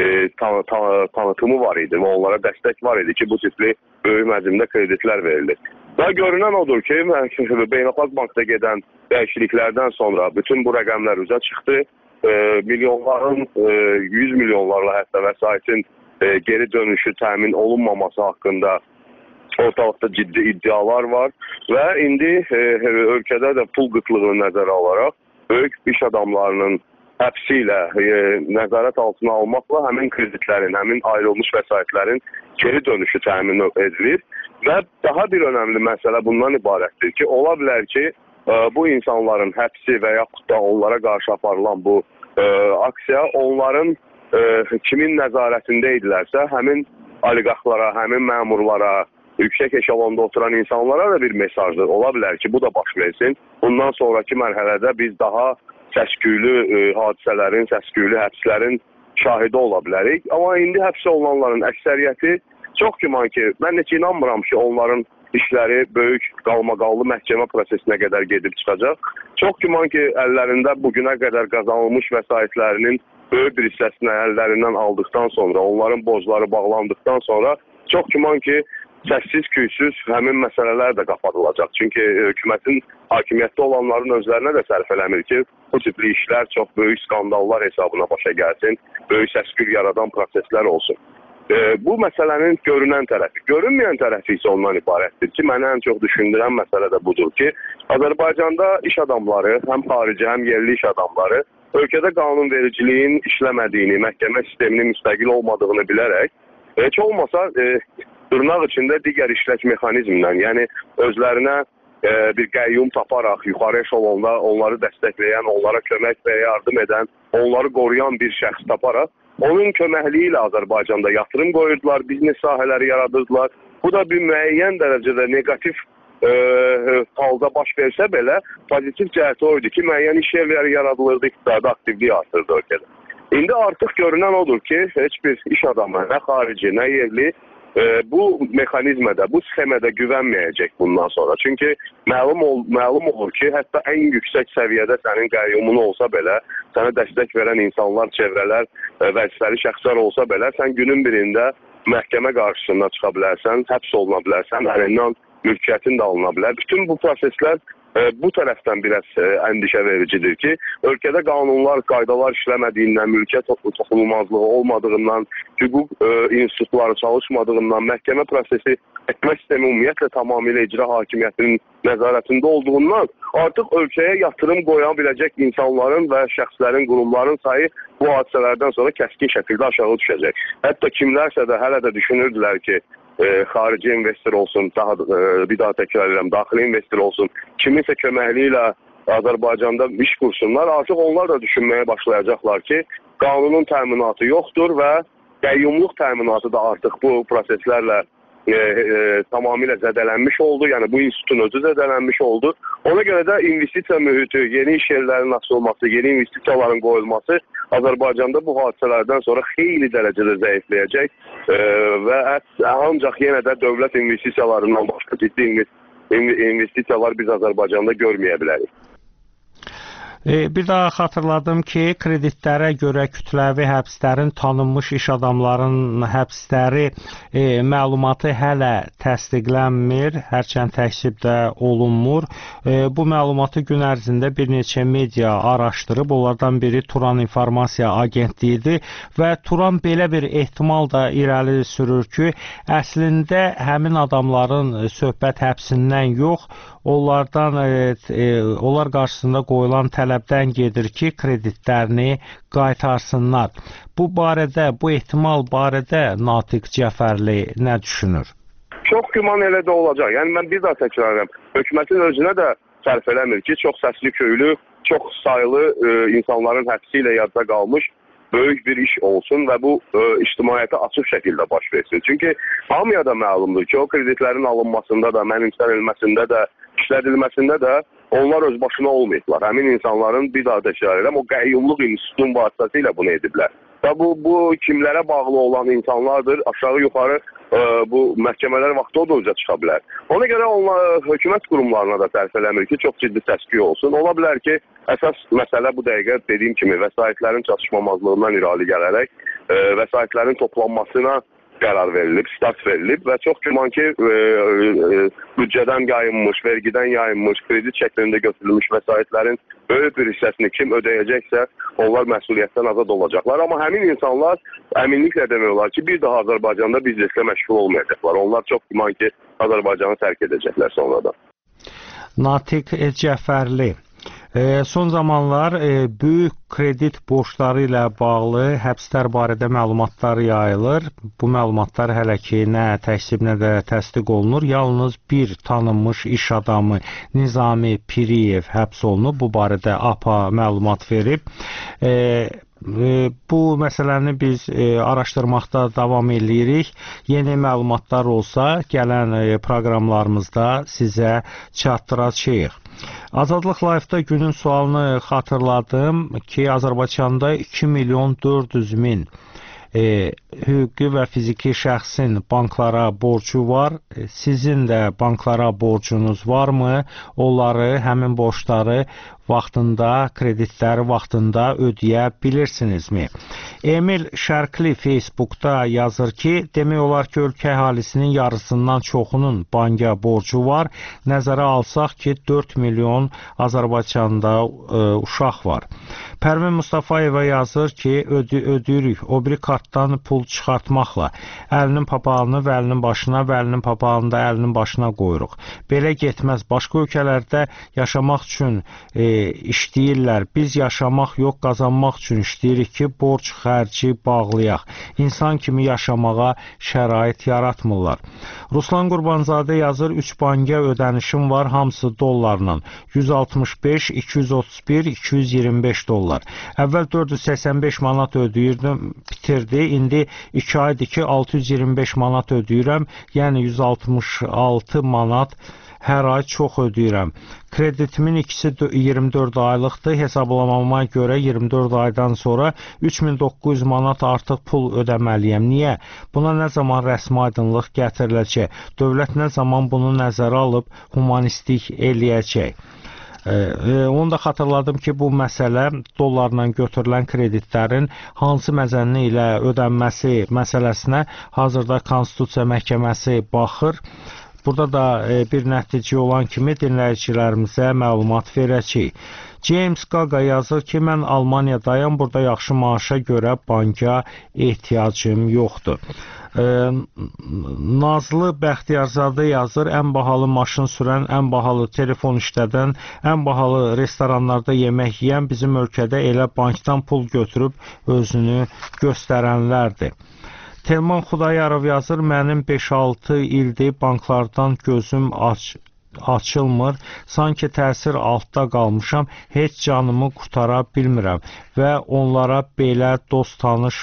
tanıtımı var idi və onlara dəstək var idi ki, bu tipli böyük həcmdə kreditlər verilir. Və görünən odur ki, Beynəlxalq Bankda gedən dəyişikliklərdən sonra bütün bu rəqəmlər üzə çıxdı. Milyonların, 100 milyonlarla hətta vəsaitin geri dönüşü təmin olunmaması haqqında ortalıqda ciddi iddialar var və indi ölkədə də pul qıtlığını nəzərə alaraq böyük iş adamlarının həbsi ilə nəzarət altına almaqla həmin kreditlərin, həmin ayrılmış vəsaitlərin geri dönüşü təmin edilir və daha bir önəmli məsələ bundan ibarətdir ki, ola bilər ki, bu insanların həbsi və yaxud da onlara qarşı aparılan bu aksiya onların kimin nəzarətində idilərsə, həmin oliqarxlara, həmin məmurlara, yüksək eşelonda oturan insanlara da bir mesajdır. Ola bilər ki, bu da baş versin. Bundan sonraki mərhələdə biz daha səs-küylü hadisələrin, səs-küylü həbslərin şahidi ola bilərik. Amma indi həbs olunanların əksəriyyəti çox güman ki, mən heç inanmıram ki, onların işləri böyük qalmaqallı məhkəmə prosesinə qədər gedib çıxacaq. Çox güman ki, əllərində bugünə qədər qazanılmış vəsaitlərinin böyük bir hissəsini əllərindən aldıqdan sonra, onların borcları bağlandıqdan sonra çox güman ki, səssiz, küysüz həmin məsələlər də qapadılacaq. Çünki hökumətin hakimiyyətdə olanların özlərinə də sərf eləmir ki, bu tipli işlər çox böyük skandallar hesabına başa gəlsin, böyük səs-küy yaradan proseslər olsun. Bu məsələnin görünən tərəfi. Görünməyən tərəfi isə ondan ibarətdir ki, mənə ən çox düşündürən məsələ də budur ki, Azərbaycanda iş adamları, həm xarici, həm yerli iş adamları ölkədə qanunvericiliyin işləmədiyini, məhkəmə sisteminin müstəqil olmadığını bilərək, heç olmasa dırnaq içində digər işlək mexanizmdən, yəni özlərinə bir qəyyum taparaq, yuxarı eşelonda onları dəstəkləyən, onlara kömək və yardım edən, onları qoruyan bir şəxs taparaq, onun köməkliyi ilə Azərbaycanda yatırım qoyurdular, biznes sahələri yaradırdılar. Bu da bir müəyyən dərəcədə negativ halda baş versə belə, pozitiv cəhəti o idi ki, müəyyən iş yerləri yaradılırdı, iqtisadi aktivlik artırdı ölkədə. İndi artıq görünən odur ki, heç bir iş adamı, nə xarici, nə yerli bu mexanizmədə, bu sxemədə güvənməyəcək bundan sonra. Çünki məlum olur ki, hətta ən yüksək səviyyədə sənin qəyyumun olsa belə, sənə dəstək verən insanlar, çevrələr, vəzifəli şəxslər olsa belə, sən günün birində məhkəmə qarşısında çıxa bilərsən, həbs oluna bilərsən, əlindən mülkiyyətin də alına bilər. Bütün bu proseslər bu tərəfdən biraz əndişə vericidir ki, ölkədə qanunlar, qaydalar işləmədiyindən, mülkiyyət toxunulmazlığı olmadığından, hüquq institutları çalışmadığından, məhkəmə prosesi, məhkəmə sistemi ümumiyyətlə tamamilə icra hakimiyyətinin nəzarətində olduğundan artıq ölkəyə yatırım qoya biləcək insanların və şəxslərin, qurumların sayı bu hadisələrdən sonra kəskin şəkildə aşağı düşəcək. Hətta kimlərsə də hələ də düşünürdülər ki, xarici investor olsun, bir daha təkrar edirəm, daxili investor olsun, kiminsə köməkliyi ilə Azərbaycanda iş qursunlar. Artıq onlar da düşünməyə başlayacaqlar ki, qanunun təminatı yoxdur və qəyyumluq təminatı da artıq bu proseslərlə tamamilə zədələnmiş oldu. Yəni bu institutun özü zədələnmiş oldu. Ona görə də investisiya mühiti, yeni iş yerlərinin açılması, yeni investisiyaların qoyulması Azərbaycanda bu hadisələrdən sonra xeyli dərəcədə zəifləyəcək və ancaq yenə də dövlət investisiyalarından başqa ciddi investisiyalar biz Azərbaycanda görməyə bilərik. Bir daha xatırladım ki, kreditlərə görə kütləvi həbslərin, tanınmış iş adamlarının həbsləri məlumatı hələ təsdiqlənmir, hərçənd təksib də olunmur. Bu məlumatı gün ərzində bir neçə media araşdırıb, onlardan biri Turan İnformasiya Agentliyidir və Turan belə bir ehtimal da irəli sürür ki, əslində həmin adamların söhbət həbsindən yox, onlar qarşısında qoyulan tələbdən gedir ki, kreditlərini qaytarsınlar. Bu barədə, bu ehtimal barədə Natiq Cəfərli nə düşünür? Çox güman elə də olacaq. Yəni mən bir daha təkrar edirəm. Hökumətin özünə də sərf eləmir ki, çox səsli köylü, çox saylı insanların həbsi ilə yadda qalmış böyük bir iş olsun və bu ictimaiyyətə açıq şəkildə baş versin. Çünki hamıya da məlumdur ki, o kreditlərin alınmasında da, mənimsənilməsində də, işlədilməsində də onlar öz başına olmayıblar. Həmin insanların bir daha təkrar edirəm, o qəyyumluq institutunun vasitəsilə bunu ediblər. Və bu kimlərə bağlı olan insanlardır, aşağı yuxarı bu məhkəmələr vaxtı o da özə çıxa bilər. Ona görə hökumət qurumlarına da sərf eləmir ki, çox ciddi təşkil olsun. Ola bilər ki, əsas məsələ bu dəqiqə dediyim kimi vəsaitlərin çatışmamazlığından irəli gələrək vəsaitlərin toplanmasına qərar verilib, start verilib və çox güman ki, büdcədən yayınmış, vergidən yayınmış, kredit şəklində götürülmüş vəsaitlərin böyük bir hissəsini kim ödəyəcəksə, onlar məsuliyyətdən azad olacaqlar. Amma həmin insanlar əminliklə demək olar ki, bir daha Azərbaycanda bizneslə məşğul olmayacaqlar. Onlar çox güman ki, Azərbaycanı tərk edəcəklər sonradan. Natiq Cəfərli. Son zamanlar böyük kredit borcları ilə bağlı həbslər barədə məlumatlar yayılır. Bu məlumatlar hələ ki nə təksib, nə də təsdiq olunur. Yalnız bir tanınmış iş adamı Nizami Piriyev həbs olunub. Bu barədə APA məlumat verib. Bu məsələni biz araşdırmaqda davam edirik. Yeni məlumatlar olsa, gələn proqramlarımızda sizə çatdıracağıq. Azadlıq Live-da günün sualını xatırladım ki, Azərbaycanda 2.400.000 hüquqi və fiziki şəxsin banklara borcu var. Sizin də banklara borcunuz varmı? Onları, həmin borcları vaxtında, kreditləri vaxtında ödəyə bilirsinizmi? Emil Şərqli Facebookda yazır ki, demək olar ki, ölkə əhalisinin yarısından çoxunun banka borcu var. Nəzərə alsaq ki, 4 milyon Azərbaycanda uşaq var. Pərvin Mustafayeva yazır ki, ödəyirik, o biri kartdan pul çıxartmaqla əlinin papağını vəlinin başına, vəlinin papağını da əlinin başına qoyuruq. Belə getməz. Başqa ölkələrdə yaşamaq üçün işləyirlər. Biz yaşamaq yox, qazanmaq üçün işləyirik ki, borc xərci bağlayaq. İnsan kimi yaşamağa şərait yaratmırlar. Ruslan Qurbanzadə yazır, 3 banka ödənişim var, hamısı dollarla. 165, 231, 225 dollar. Əvvəl 485 manat ödəyirdim, bitirdi. İndi 2 aydır ki, 625 manat ödəyirəm. Yəni 166 manat hər ay çox ödəyirəm. Kreditimin ikisi 24 aylıqdır. Hesablamama görə 24 aydan sonra 3900 manat artıq pul ödəməliyəm. Niyə? Buna nə zaman rəsmi aydınlıq gətiriləcək? Dövlət nə zaman bunu nəzərə alıb humanistlik eləyəcək? Onu da xatırladım ki, bu məsələ dollarla götürülən kreditlərin hansı məzənni ilə ödənməsi məsələsinə hazırda Konstitusiya Məhkəməsi baxır. Burada da bir nəticə olan kimi dinləyicilərimizə məlumat verəcəyik. James Gaga yazır ki, mən Almaniyadayam, burada yaxşı maaşa görə banka ehtiyacım yoxdur. Nazlı Bəxtiyarzadə yazır, ən bahalı maşın sürən, ən bahalı telefon işlədən, ən bahalı restoranlarda yemək yeyən bizim ölkədə elə bankdan pul götürüb özünü göstərənlərdir. Telman Xudayarov yazır, mənim 5-6 ildir banklardan gözüm açılmır. Sanki təsir altda qalmışam, heç canımı qurtara bilmirəm və onlarla belə dost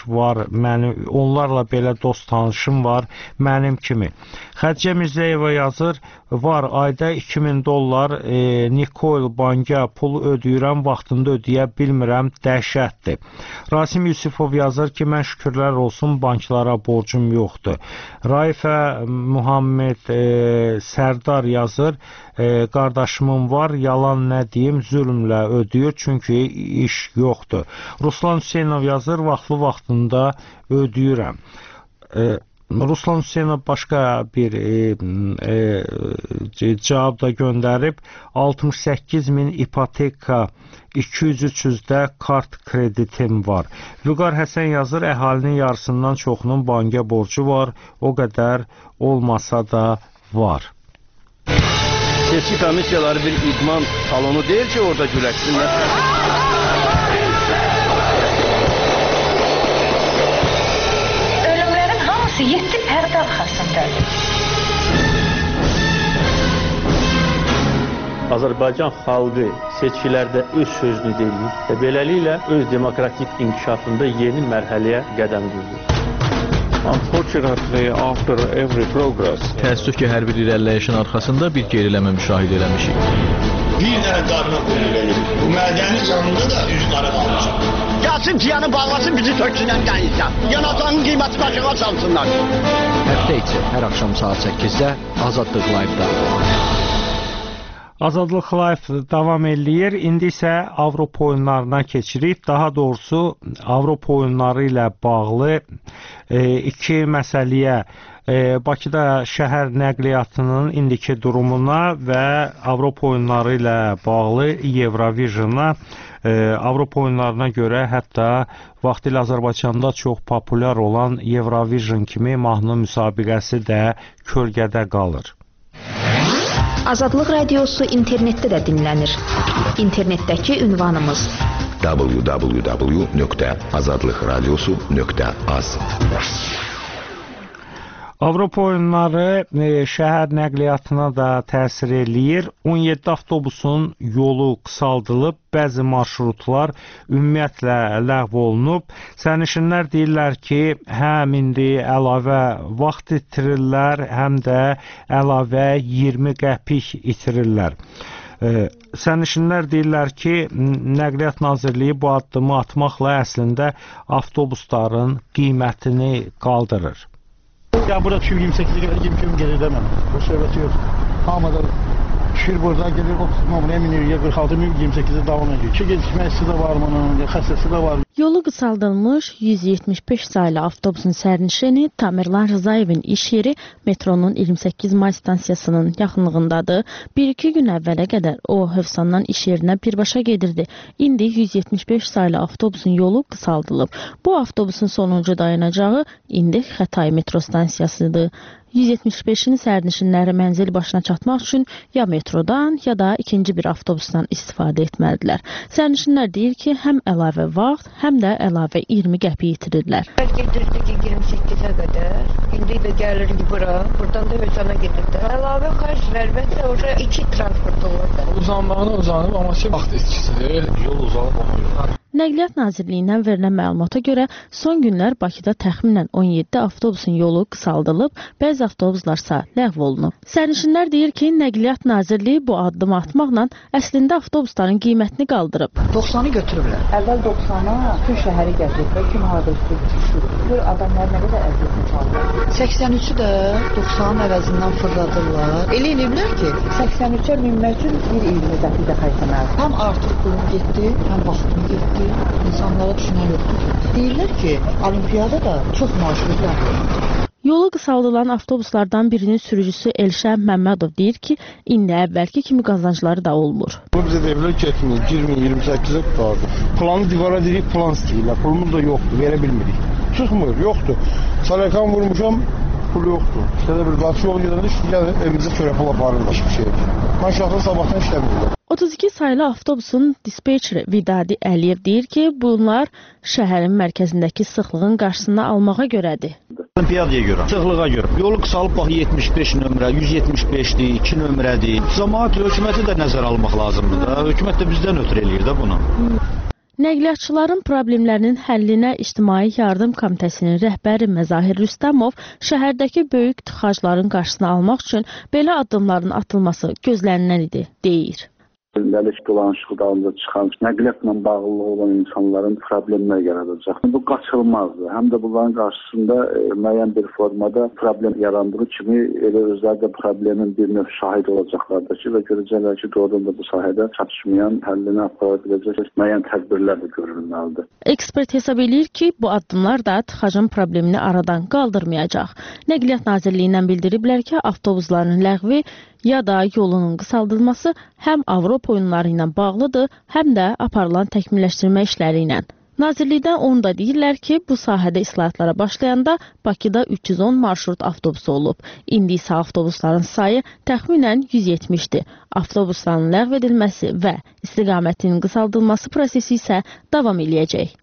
tanışım var mənim kimi. Xədicə Mirzəyeva yazır, var ayda 2000 dollar Nikol banka pul ödəyirəm, vaxtında ödəyə bilmirəm, dəhşətdir. Rasim Yusifov yazır ki, mən şükürlər olsun banklara borcum yoxdur. Raifə Muhammed Sərdar yazır, qardaşımın var, yalan nə deyim, zülmlə ödəyir, çünki iş yoxdur. Ruslan Hüseynov yazır, vaxtında ödəyirəm. Ruslan Hüseynov başqa bir cavab da göndərib, 68.000 ipoteka, 200-300-də kart kreditim var. Vüqar Həsən yazır, əhalinin yarısından çoxunun banka borcu var, o qədər olmasa da var. Seçki komissiyaları bir idman salonu deyil ki, orada güləşsinlər. Ölümlərin hamısı 7 pərdə arxasındadır. Azərbaycan xalqı seçkilərdə öz sözünü deyir və beləliklə öz demokratik inkişafında yeni mərhələyə qədəm qoyur. Unfortunately, after every progress, təəssüf ki, hər bir irəliləyişin arxasında bir geriləmə müşahidə eləmişik. Bir dənə qarına qoyulur. Bu mədəni canında da üzü qara qalmışıq. Gəlsin ciyanı bağlasın, bizi töksünən qəyizdən. Yanatanın qiyməti başına çalsınlar. Həftə içi hər axşam saat 8-də Azadlıq Live-da. Azadlıq Live davam eləyir. İndi isə Avropa oyunlarına keçirik. Daha doğrusu Avropa oyunları ilə bağlı iki məsələyə, Bakıda şəhər nəqliyyatının indiki durumuna və Avropa oyunları ilə bağlı Eurovisiona, Avropa oyunlarına görə hətta vaxtilə Azərbaycanda çox populyar olan Eurovision kimi mahnı müsabiqəsi də kölgədə qalır. Azadlıq Radiosu internetdə də dinlənir. İnternetdəki ünvanımız www.azadlıqradiosu.az. Avropa oyunları şəhər nəqliyyatına da təsir eləyir. 17 avtobusun yolu qısaldılıb, bəzi marşrutlar ümumiyyətlə ləğv olunub. Sərnişinlər deyirlər ki, həm indi əlavə vaxt itirirlər, həm də əlavə 20 qəpik itirirlər. Sərnişinlər deyirlər ki, Nəqliyyat Nazirliyi bu addımı atmaqla əslində avtobusların qiymətini qaldırır. Ya burada düşür 28'e kadar 20 gün gelir demem. O söhbəti yox. Hamıda düşür burada gelir 30 numara minir ya 46 min 28'e davam ediyor. Ki gecikməsi də var bunun, ya xəstəsi də var. Yolu qısaldılmış 175 saylı avtobusun sərnişini Tamerlan Rızayevin iş yeri metronun 28 may stansiyasının yaxınlığındadır. 1-2 gün əvvələ qədər o Hövsandan iş yerinə birbaşa gedirdi. İndi 175 saylı avtobusun yolu qısaldılıb. Bu avtobusun sonuncu dayanacağı indi Xətay metro stansiyasıdır. 175-in sərnişinləri mənzil başına çatmaq üçün ya metrodan, ya da ikinci bir avtobusdan istifadə etməlidirlər. Sərnişinlər deyir ki, həm əlavə vaxt, həm də əlavə 20 qəpik itirirlər. Gedirdik 28-ə qədər, indi də gəlirik bura, buradan da Hövsana gedirdi. Əlavə xərc vərbətlə orada 2 transport olur. Uzanmağına uzanıb, amma vaxt itkisidir, yol uzanıb olmuyor. Nəqliyyat Nazirliyindən verilən məlumata görə son günlər Bakıda təxminən 17 avtobusun yolu qısaldılıb, bəzi avtobuslarsa ləğv olunub. Sərnişinlər deyir ki, Nəqliyyat Nazirliyi bu addımı atmaqla əslində avtobusların qiymətini qaldırıb. 90'ı götürüblər. Əvvəl 90'a bütün şəhəri gətiriblər, kim harada üstü düşür. Gör adamlar nə qədər əziyyətini çalır. 83'ü də 90'ın əvəzindən fırladırlar. Elə eləyiblər ki, 83'ə minmək üçün 1.20 dəqiqə xərcləməlidir. Həm artıq pulum getdi, həm vaxtım getdi. İnsanlara düşünən yoxdur. Deyirlər ki, olimpiyada da çox maaşlı gəlir. Yolu qısaldılan avtobuslardan birinin sürücüsü Elşən Məmmədov deyir ki, indi əvvəlki kimi qazancları da olmur. Bu bizə deyirlər getmir, 20-28'ə qutardı. Planı divara deyirik, plan istəyirlər. Pulumuz da yoxdur, verə bilmirik. Çıxmır, yoxdur. Salakan vurmuşam, pul yoxdur. İşte də bir qaçı yol gedəndə gəlin evimizə çörək pul aparırlar, hiçbir şey. Mən şahsın sabahdan işləmirlər. 32 saylı avtobusun dispetçeri Vidadi Əliyev deyir ki, bunlar şəhərin mərkəzindəki sıxlığın qarşısını almağa görədir. Olimpiyadaya görə, sıxlığa görə. Yolu qısalıb bax 75 nömrə, 175-dir, 2 nömrədir. Cəmaət hökuməti də nəzərə almaq lazımdır da. Hökumət də bizdən ötürü eləyir də bunu. Nəqliyyatçıların problemlərinin həllinə İctimai Yardım Komitəsinin rəhbəri Məzahir Rüstəmov şəhərdəki böyük tıxacların qarşısını almaq üçün belə addımların atılması gözlənilən idi, deyir. Gündəlik dolanışıq dalında çıxan nəqliyyatla bağlı olan insanların problemlər yaradacaq. Bu qaçılmazdır. Həm də bunların qarşısında müəyyən bir formada problem yarandığı kimi elə özləri də problemin bir növ şahid olacaqlardır ki, və görəcəklər ki, doğrudan da bu sahədə çatışmayan, həllinə apara biləcək müəyyən tədbirlər də görülməlidir. Ekspert hesab edir ki, bu addımlar da tıxacın problemini aradan qaldırmayacaq. Nəqliyyat Nazirliyindən bildiriblər ki, avtobusların ləğvi ya da yolunun qısaldılması həm Avropa oyunları ilə bağlıdır, həm də aparılan təkmilləşdirmə işləri ilə. Nazirlikdən onu da deyirlər ki, bu sahədə islahatlara başlayanda Bakıda 310 marşrut avtobusu olub. İndi isə avtobusların sayı təxminən 170-dir. Avtobusların ləğv edilməsi və istiqamətinin qısaldılması prosesi isə davam eləyəcək.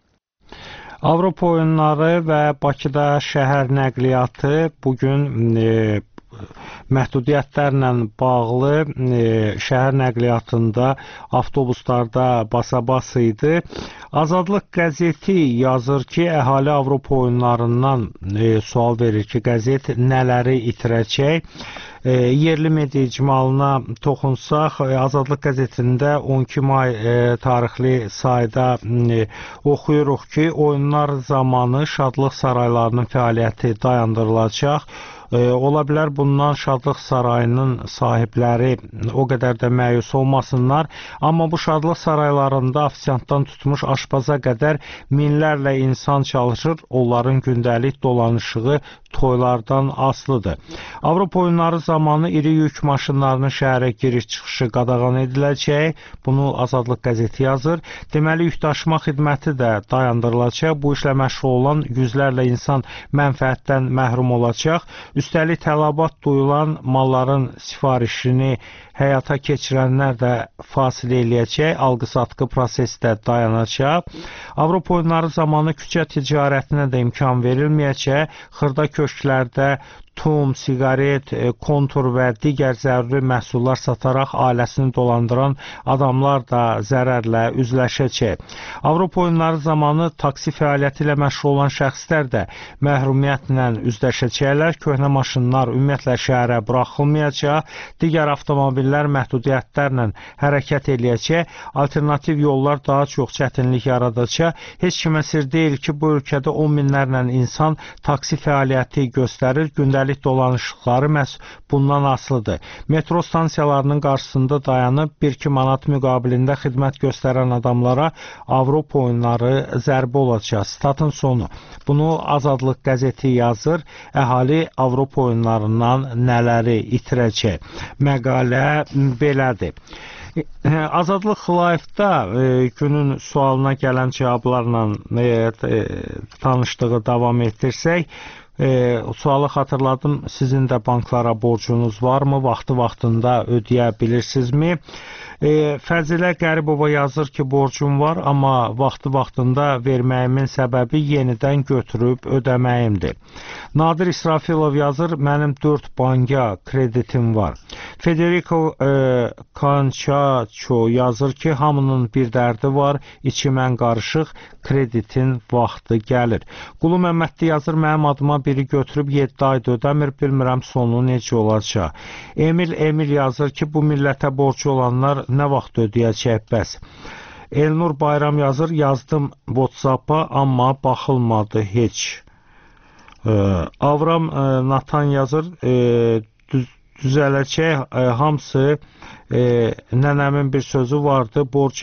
Avropa oyunları və Bakıda şəhər nəqliyyatı bugün məhdudiyyətlərlə bağlı şəhər nəqliyyatında avtobuslarda basa-bas idi. Azadlıq qəzeti yazır ki, əhali Avropa oyunlarından sual verir ki, qəzet nələri itirəcək? Yerli media icmalına toxunsaq, Azadlıq qəzetində 12 may tarixli sayda oxuyuruq ki, oyunlar zamanı şadlıq saraylarının fəaliyyəti dayandırılacaq. Ola bilər bundan Şadlıq Sarayının sahibləri o qədər də məyus olmasınlar, amma bu Şadlıq Saraylarında ofisiantdan tutmuş aşpaza qədər minlərlə insan çalışır, onların gündəlik dolanışığı toylardan asılıdır. Avropa oyunları zamanı iri yük maşınlarının şəhərə giriş-çıxışı qadağan ediləcək, bunu Azadlıq qəzeti yazır. Deməli, yükdaşıma xidməti də dayandırılacaq, bu işlə məşğul olan yüzlərlə insan mənfəətdən məhrum olacaq. Üstəlik tələbat duyulan malların sifarişini həyata keçirənlər də fasilə eləyəcək, alqı-satqı prosesi də dayanacaq. Avropa oyunları zamanı küçə ticarətinə də imkan verilməyəcək, xırda köşklərdə tum, siqaret, kontur və digər zəruri məhsullar sataraq ailəsini dolandıran adamlar da zərərlə üzləşəcək. Avropa oyunları zamanı taksi fəaliyyəti ilə məşğul olan şəxslər də məhrumiyyətlə üzləşəcəklər. Köhnə maşınlar ümumiyyətlə şəhərə buraxılmayacaq, digər avtomobillər məhdudiyyətlərlə hərəkət eləyəcək, alternativ yollar daha çox çətinlik yaradacaq. Heç kimə sir deyil ki, bu ölkədə 10 minlərlə insan taksi fəaliyyəti göstərir, gündəlik dolanışıqları məhz bundan asılıdır. Metro stansiyalarının qarşısında dayanıb 1-2 manat müqabilində xidmət göstərən adamlara Avropa oyunları zərbə olacaq. Statın sonu. Bunu Azadlıq qəzeti yazır. Əhali Avropa oyunlarından nələri itirəcək? Məqalə belədir. Azadlıq Live-da günün sualına gələn cavablarla tanışdığı davam etdirsək, sualı xatırladım, sizin də banklara borcunuz varmı? Vaxtında ödəyə bilirsinizmi? Fəzilə Qəribova yazır ki, borcum var, amma vaxtında verməyimin səbəbi yenidən götürüb ödəməyimdir. Nadir İsrafilov yazır, mənim 4 banka kreditim var. Federico Conchacho yazır ki, hamının bir dərdi var, içimən qarışıq, kreditin vaxtı gəlir. Qulu Məmmədli yazır, mənim adıma biri götürüb 7 ayda ödəmir, bilmirəm sonu necə olacaq. Emil yazır ki, bu millətə borcu olanlar nə vaxt ödəyəcək bəs? Elnur Bayram yazır, yazdım WhatsApp-a, amma baxılmadı heç. Avram Natan yazır, düzələcək, hamısı nənəmin bir sözü vardı, borc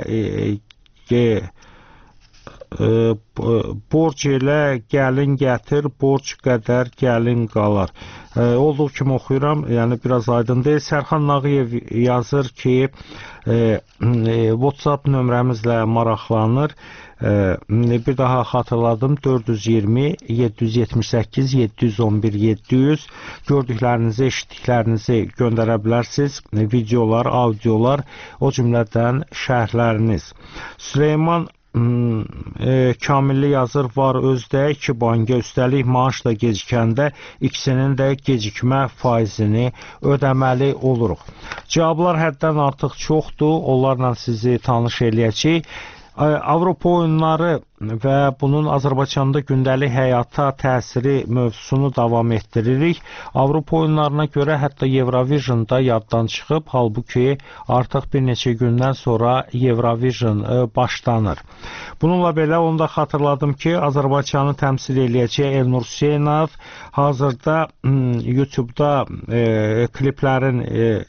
elə gəlin gətir, borc qədər gəlin qalar. Olduğu kimi oxuyuram, yəni biraz aydın deyil. Sərxan Nağıyev yazır ki, WhatsApp nömrəmizlə maraqlanır. Bir daha xatırladım, 420 778 711 700. Gördüklərinizi, eşitdiklərinizi göndərə bilərsiniz. Videolar, audiolar, o cümlədən şərhləriniz. Süleyman Kamilli yazır var özdə 2 banka, üstəlik maaş da gecikəndə ikisinin də gecikmə faizini ödəməli oluruq. Cavablar həddən artıq çoxdur, onlarla sizi tanış eləyəcəyik. Avropa oyunları və bunun Azərbaycanda gündəlik həyata təsiri mövzusunu davam etdiririk. Avropa oyunlarına görə hətta Eurovision-da yaddan çıxıb, halbuki artıq bir neçə gündən sonra Eurovision başlanır. Bununla belə onu da xatırladım ki, Azərbaycanı təmsil eləyəcək Elnur Hüseynov hazırda YouTube-da kliplərin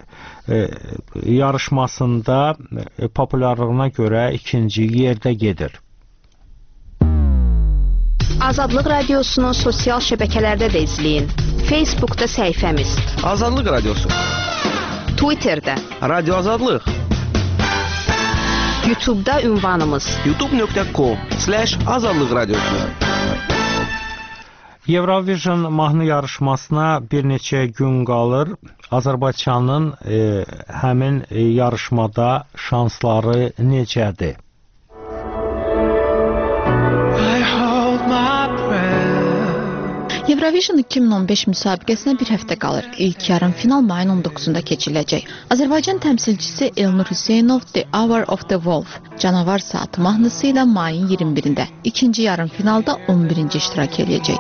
yarışmasında populyarlığına görə ikinci yerdə gedir. Azadlıq Radiosunu sosial şəbəkələrdə də izləyin. Facebookda səhifəmiz Azadlıq Radiosu, Twitterdə Radio Azadlıq, YouTube'da ünvanımız youtube.com/azadlıq radiosu. Eurovision mahnı yarışmasına bir neçə gün qalır. Azərbaycanın həmin yarışmada şansları necədir? Eurovision 2015 müsabiqəsinə bir həftə qalır. İlk yarım final mayın 19-da keçiriləcək. Azərbaycan təmsilçisi Elnur Hüseynov The Hour of the Wolf Canavar Saatı mahnısı ilə mayın 21-də, ikinci yarım finalda 11-ci iştirak eləyəcək.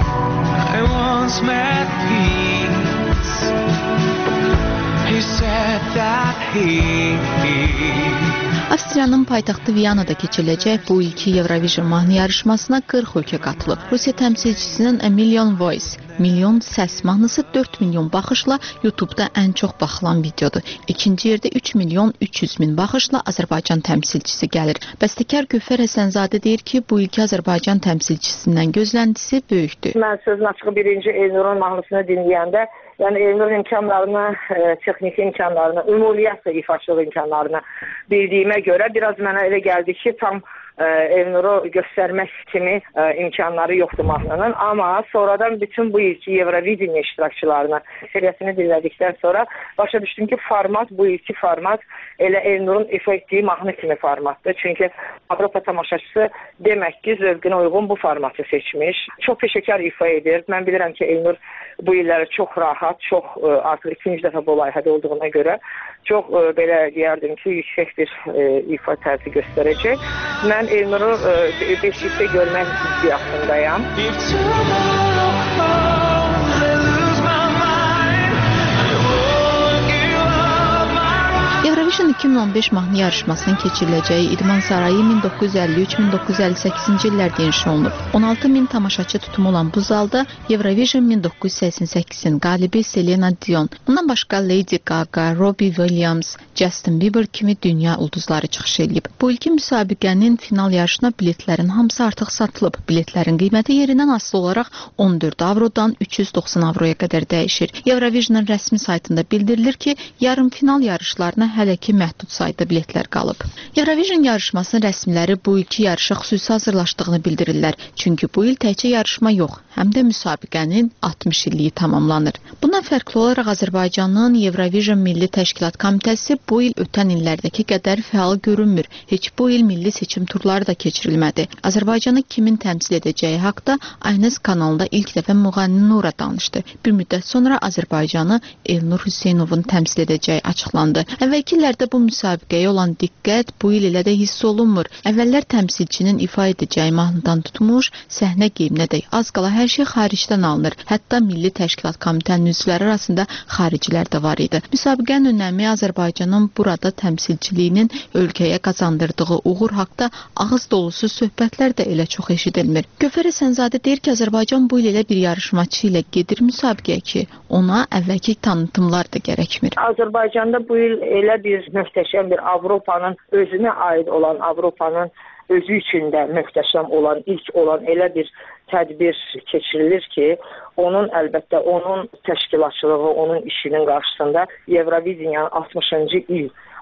Avstriyanın paytaxtı Viyanada keçiriləcək bu ilki Eurovision mahnı yarışmasına 40 ölkə qatılıb. Rusiya təmsilçisinin A Million Voice, Milyon Səs mahnısı 4 milyon baxışla YouTube-da ən çox baxılan videodur. İkinci yerdə 3 milyon 300 min baxışla Azərbaycan təmsilçisi gəlir. Bəstəkar Gövhər Həsənzadə deyir ki, bu ilki Azərbaycan təmsilçisindən gözləntisi böyükdür. Mən sözün açığı birinci Elnur'un mahnısını dinləyəndə, yəni Elnur imkanlarını, texniki imkanlarını, ümumiyyətlə ifaçılıq imkanlarını bildiyimə görə biraz mənə elə gəldi ki, tam Elnur'u göstərmək kimi imkanları yoxdur mahnının. Amma sonradan bütün bu ilki Eurovision iştirakçılarına seriyasını dinlədikdən sonra başa düşdüm ki, format, bu ilki format elə Elnur'un ifa etdiyi mahnı kimi formatdır. Çünki Avropa tamaşaçısı demək ki, zövqünə uyğun bu formatı seçmiş. Çox peşəkar ifa edir. Mən bilirəm ki, Elnur bu illəri çox rahat, çox artıq ikinci dəfə bu layihədə olduğuna görə çox belə deyərdim ki, yüksək bir ifa tərzi göstərəcək. Mən Elnur'u beşikdə görmək istiyatındayım. Eurovision 2015 mahnı yarışmasının keçiriləcəyi İdman Sarayı 1953-1958-ci illərdə inşa olunub. 16 min tamaşaçı tutumu olan bu zalda Eurovision 1988-in qalibi Selena Dion, bundan başqa Lady Gaga, Robbie Williams, Justin Bieber kimi dünya ulduzları çıxış edib. Bu ilki müsabiqənin final yarışına biletlərin hamısı artıq satılıb. Biletlərin qiyməti yerindən asılı olaraq 14 avrodan 390 avroya qədər dəyişir. Eurovision'ın rəsmi saytında bildirilir ki, yarım final yarışlarına hələ ki məhdud sayda biletlər qalıb. Eurovision yarışmasının rəsmiləri bu ilki yarışa xüsusi hazırlaşdığını bildirirlər. Çünki bu il təkcə yarışma yox, həm də müsabiqənin 60 illiyi tamamlanır. Bundan fərqli olaraq Azərbaycanın Eurovision Milli Təşkilat Komitəsi bu il ötən illərdəki qədər fəal görünmür. Heç bu il milli seçim turları da keçirilmədi. Azərbaycanı kimin təmsil edəcəyi haqda Aynəz kanalında ilk dəfə müğənni Nura danışdı. Bir müddət sonra Azərbaycanı Elnur Hüseynovun təmsil edəcəyi açıqlandı. Əvvəlki illərdə bu müsabiqəyə olan diqqət bu il elə də hiss olunmur. Əvvəllər təmsilçinin ifa edəcəyi mahnıdan tutmuş, səhnə geyiminədək az qala hər şey xaricdən alınır. Hətta Milli Təşkilat Komitənin üzvləri arasında xaricilər də var idi. Müsabiqənin önəmi Azərbaycanın burada təmsilçiliyinin ölkəyə qazandırdığı uğur haqda ağız dolusu söhbətlər də elə çox eşidilmir. Gövhər Həsənzadə deyir ki, Azərbaycan bu il elə bir yarışmaçı ilə gedir müsabiqəyə ki, ona əvvəlki tanıtımlar da gərəkmir. Azərbaycanda bu il elə bir möhtəşəm bir Avropanın özünə aid olan, Avropanın özü üçün də möhtəşəm olan, ilk olan elə bir tədbir keçirilir ki, onun əlbəttə onun təşkilatçılığı, onun işinin qarşısında Eurovision 60-cı il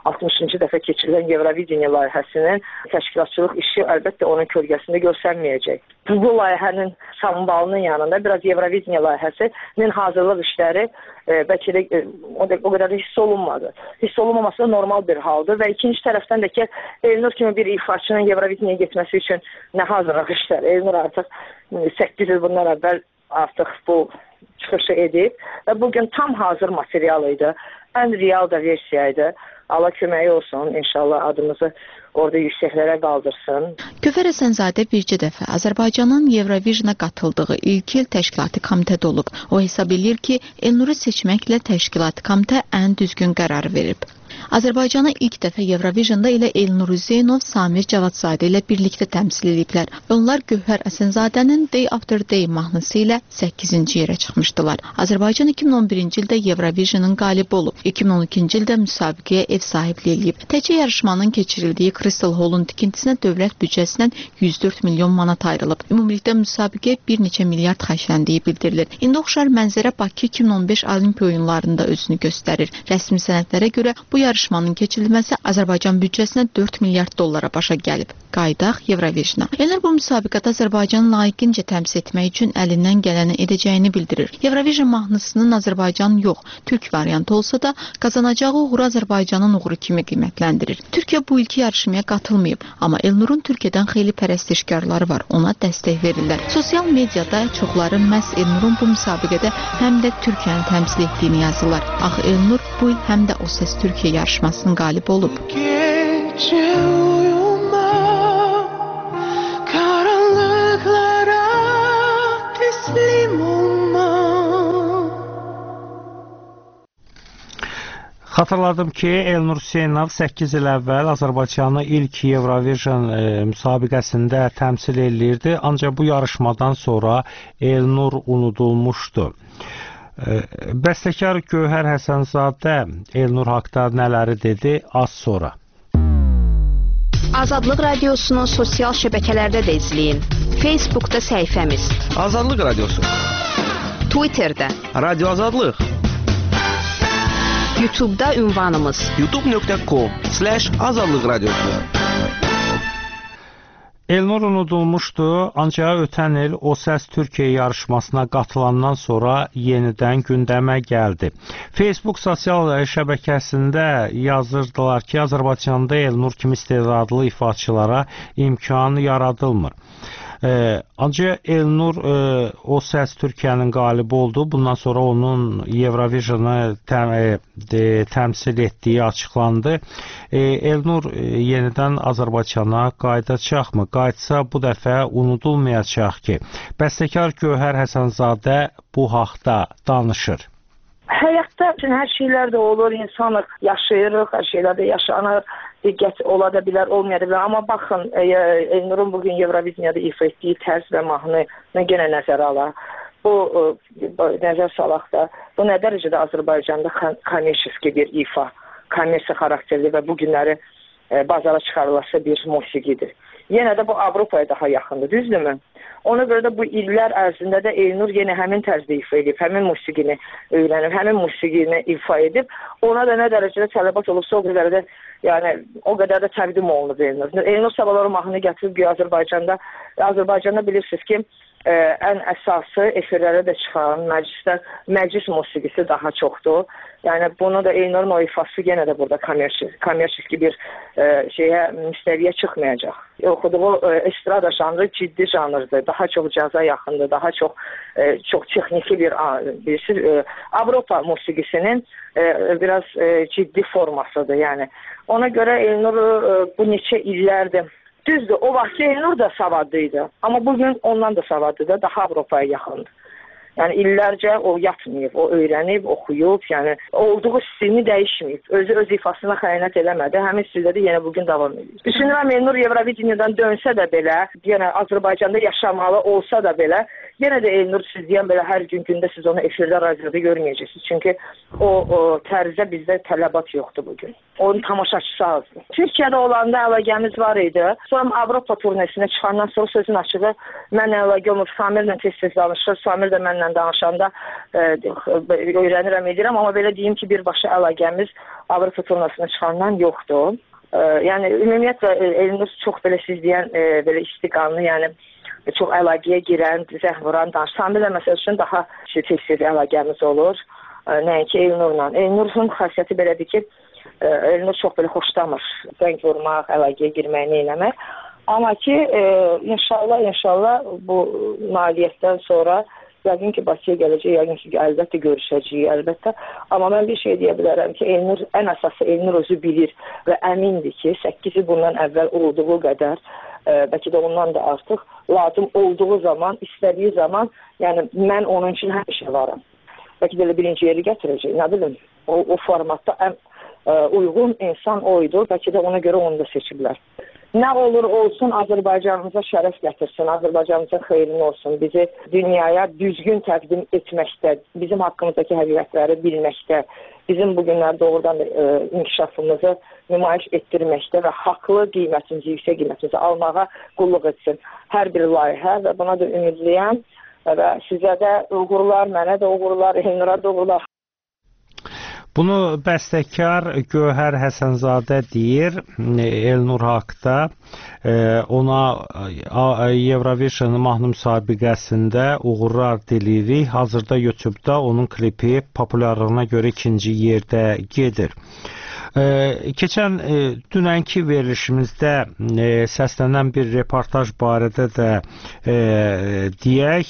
60-cı dəfə keçirilən Euroviziya layihəsinin təşkilatçılıq işi əlbəttə onun kölgəsində göstərməyəcək. Bu layihənin sambalının yanında biraz Euroviziya layihəsinin hazırlıq işləri bəlkə də o qədər də hiss olunmadı. Hiss olunmaması da normal bir haldır və ikinci tərəfdən də ki, Elnur kimi bir ifaçının Euroviziyaya getməsi üçün nə hazırlıq işlər. Elnur artıq 8 il bundan əvvəl artıq bu çıxışı edib və bugün tam hazır material idi. Ən real da versiya idi. Allah köməyi olsun, inşallah adımızı orada yüksəklərə qaldırsın. Gövhər Həsənzadə bircə dəfə Azərbaycanın Euroviziyona qatıldığı ilk il təşkilati komitədə olub. O hesab edir ki, Elnuru seçməklə təşkilati komitə ən düzgün qərar verib. Azərbaycanı ilk dəfə Euroviziyonda ilə Elnur Hüseynov, Samir Cavadzadə ilə birlikdə təmsil ediblər. Onlar Gövhər Həsənzadənin Day After Day mahnısı ilə 8-ci yerə çıxmışdılar. Azərbaycan 2011-ci ildə Euroviziyonun qalibi olub. 2012-ci ildə müsabiqəyə ev sahibliyi eləyib. Təkcə yarışmanın keçirildiyi Crystal Hall'un tikintisinə dövlət büdcəsindən 104 milyon manat ayrılıb. Ümumilikdə müsabiqəyə bir neçə milyard xərcləndiyi bildirilir. İndi oxşar mənzərə Bakı 2015 Olimpiya oyunlarında özünü göstərir. Rəsmi sənədlərə görə bu yarışmanın keçirilməsi Azərbaycan büdcəsinə 4 milyard dollara başa gəlib. Qaydaq Euroviziyona. Elnur bu müsabiqədə Azərbaycanı layiqincə təmsil etmək üçün əlindən gələni edəcəyini bildirir. Euroviziya mahnısının Azərbaycan yox, türk variantı olsa da qazanacağı uğuru Azərbaycanın uğuru kimi qiymətləndirir. Türkiyə bu ilki yarışmaya qatılmayıb, amma Elnurun Türkiyədən xeyli pərəstişkarları var, ona dəstək verirlər. Sosial mediada çoxları məhz Elnurun bu müsabiqədə həm də Türkiyəni təmsil etdiyini yazırlar. Axı Elnur bu il həm də O Ses Türkiyə yarışmasının qalibi olub. Xatırladım ki, Elnur Hüseynov 8 il əvvəl Azərbaycanı ilk Eurovision müsabiqəsində təmsil eləyirdi, ancaq bu yarışmadan sonra Elnur unudulmuşdu. Bəstəkar Gövhər Həsənzadə Elnur haqda nələri dedi, az sonra. Azadlıq Radiosunun sosial şəbəkələrdə də izləyin. Facebookda səhifəmiz. Azadlıq Radiosu. Twitterdə. Radio Azadlıq. YouTube'da ünvanımız. youtube.com/azadlıq radiosu. Elnur unudulmuşdu, ancaq ötən il O Ses Türkiyə yarışmasına qatılandan sonra yenidən gündəmə gəldi. Facebook sosial şəbəkəsində yazırdılar ki, Azərbaycanda Elnur kimi istedadlı ifaçılara imkan yaradılmır. Ancaq Elnur O Ses Türkiyənin qalibi oldu. Bundan sonra onun Euroviziyonu təmsil etdiyi açıqlandı. Elnur yenidən Azərbaycana qayıdacaqmı? Qayıtsa bu dəfə unudulmayacaq ki, bəstəkar Gövhər Həsənzadə bu haqda danışır. Həyatda hər şeylər də olur, insanıq, yaşayırıq, hər şeylər də yaşanır. Diqqət ola da bilər, olmaya da bilər. Amma baxın, Elnurun bugün Euroviziyada ifa etdiyi tərz və mahnı yenə nəzərə alaq. Bu nəzər salaq da, bu nə dərəcədə Azərbaycanda kommersiya bir ifa, kommersiya xarakterli və bu günləri bazara çıxarılası bir musiqidir. Yenə də bu Avropaya daha yaxındır, düzdürmü? Ona görə də bu illər ərzində də Elnur yenə həmin tərzdə ifa edib, həmin musiqini öyrənib, həmin musiqini ifa edib. Ona da nə dərəcədə tələbat olubsa, o qədər də o qədər də təqdim olunub Elnur. Elnur sabahları mahnı gətirib Azərbaycanda bilirsiniz ki, ən əsası efirlərə də çıxan məclis musiqisi daha çoxdur. Yəni bunu da Elnurun o ifası yenə də burada kommersiyik bir müstəviyə çıxmayacaq. Oxuduğu estrada janrı ciddi janrdır, daha çox caza yaxındır, daha çox texniki bir Avropa musiqisinin biraz ciddi formasıdır. Yəni ona görə Elnur bu neçə illərdir. Düzdür, o vaxt Elnur da savadlıydı, amma bugün ondan da savadlıdır, daha Avropaya yaxındır. Yəni illərcə o yatmayıb, o öyrənib, oxuyub, yəni olduğu stilini dəyişməyib. Özü öz ifasına xəyanət eləmədi, həmin stildə də yenə bugün davam edir. Düşünürəm Elnur Euroviziyadan dönsə də belə, yenə Azərbaycanda yaşamalı olsa da belə, yenə də Elnur siz deyən belə hər gün gündə siz onu efirdə, radioda görməyəcəksiniz. Çünki o tərzdə bizdə tələbat yoxdur bugün. Onun tamaşaçısı azdır. Türkiyədə olanda əlaqəmiz var idi. Sonra Avropa turnesinə çıxandan sonra sözün açığı mən əlaqə olmur. Samirlə tez-tez danışır. Samir də mənlə danışanda öyrənirəm, edirəm. Amma belə deyim ki, birbaşa əlaqəmiz Avropa turnesinə çıxandan yoxdur. Yəni ümumiyyətlə Elnur çox belə siz deyən belə istiqanlı, yəni çox əlaqəyə girən, zəh vuran danışır. Samirlə məsəl üçün daha tez-tez əlaqəmiz olur. Nəinki Elnurla. Elnurun xasiyyəti belədir ki, Elnur çox belə xoşlamır. Zəng vurmaq, əlaqəyə girmək, neyləmək. Amma ki, inşallah bu nailiyyətdən sonra yəqin ki, Bakıya gələcək, yəqin ki, əlbəttə görüşəcəyik, əlbəttə. Amma mən bir şey deyə bilərəm ki, Elnur, ən əsası Elnur özü bilir və əmindir ki, 8 il bundan əvvəl olduğu qədər, bəlkə də ondan da artıq lazım olduğu zaman, istədiyi zaman, yəni mən onun üçün həmişə varam. Bəlkə də elə birinci yeri gətirəcək, nə bilim, o formatda ən uyğun insan oydu, bəlkə də ona görə onu da seçiblər. Nə olur olsun, Azərbaycanımıza şərəf gətirsin, Azərbaycanımıza xeyirli olsun, bizi dünyaya düzgün təqdim etməkdə, bizim haqqımızdakı həqiqətləri bilməkdə, bizim bugünlər doğrudan inkişafımızı nümayiş etdirməkdə və haqlı qiymətimizi, yüksək qiymətimizi almağa qulluq etsin. Hər bir layihə və buna da ümidliyəm və sizə də uğurlar, mənə də uğurlar, Elnura da uğurlar. Bunu bəstəkar Gövhər Həsənzadə deyir Elnur haqda. Ona Eurovision mahnı müsabiqəsində uğurlar diləyirik. Hazırda YouTube-da onun klipi populyarlığına görə ikinci yerdə gedir. Keçən dünənki verilişimizdə səslənən bir reportaj barədə də deyək.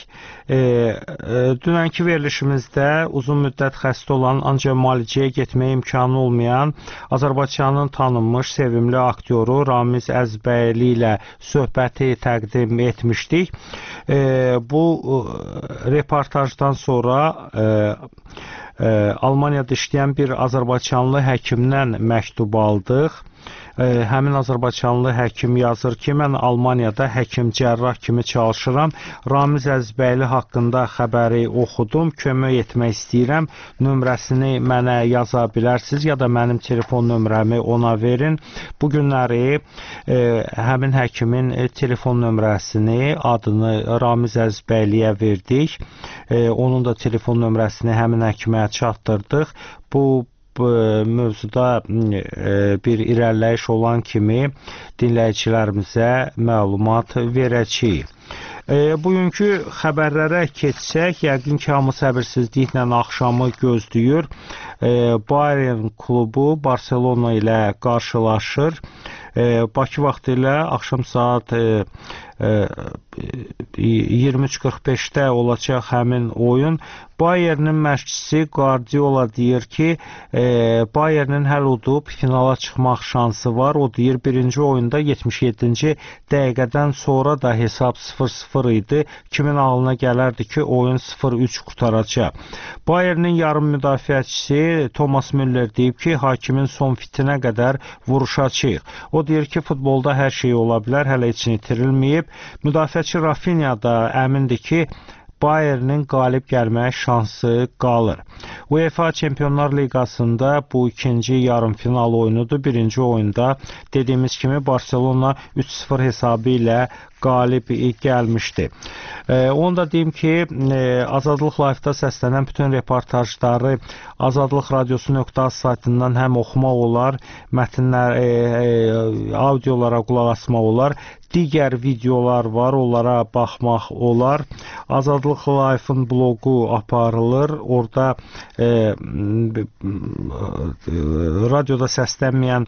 Dünənki verilişimizdə uzun müddət xəstə olan, ancaq müalicəyə getməyə imkanı olmayan Azərbaycanın tanınmış, sevimli aktyoru Ramiz Əzbəyli ilə söhbəti təqdim etmişdik. Bu reportajdan sonra Almaniyada işləyən bir Azərbaycanlı həkimdən məktub aldıq. Həmin Azərbaycanlı həkim yazır ki, mən Almaniyada həkim-cərrah kimi çalışıram. Ramiz Əzbəyli haqqında xəbəri oxudum, kömək etmək istəyirəm. Nömrəsini mənə yaza bilərsiniz ya da mənim telefon nömrəmi ona verin. Bu günləri həmin həkimin telefon nömrəsini, adını Ramiz Əzbəyliyə verdik. Onun da telefon nömrəsini həmin həkimə çatdırdıq. Bu mövzuda bir irəliləyiş olan kimi dinləyicilərimizə məlumat verəcəyik. Bugünkü xəbərlərə keçsək, yəqin ki, hamı səbirsizliklə axşamı gözləyir. Bayern klubu Barcelona ilə qarşılaşır. Bakı vaxtı ilə axşam saat 23:45-də olacaq həmin oyun. Bayernin məşqçisi Guardiola deyir ki, Bayernin həll udub finala çıxmaq şansı var. O deyir, birinci oyunda 77-ci dəqiqədən sonra da hesab 0-0 idi. Kimin ağlına gələrdi ki, oyun 0-3 qutaracaq. Bayernin yarım müdafiəçisi Thomas Müller deyib ki, hakimin son fitinə qədər vuruşacaq. O deyir ki, futbolda hər şey ola bilər, hələ heç itirilməyib. Müdafiəçi Rafinha da əmindir ki, Bayernin qalib gəlməyə şansı qalır. UEFA Çempionlar Liqasında bu ikinci yarımfinal oyunudur. Birinci oyunda dediyimiz kimi Barcelona 3-0 hesabı ilə qalib gəlmişdi. Onu da deyim ki, Azadlıq Live-da səslənən bütün reportajları Azadlıq Radiosu.az saytından həm oxumaq olar, mətnlər, audiolara qulaq asmaq olar. Digər videolar var, onlara baxmaq olar. Azadlıq Live-ın bloqu aparılır. Orada radioda səslənməyən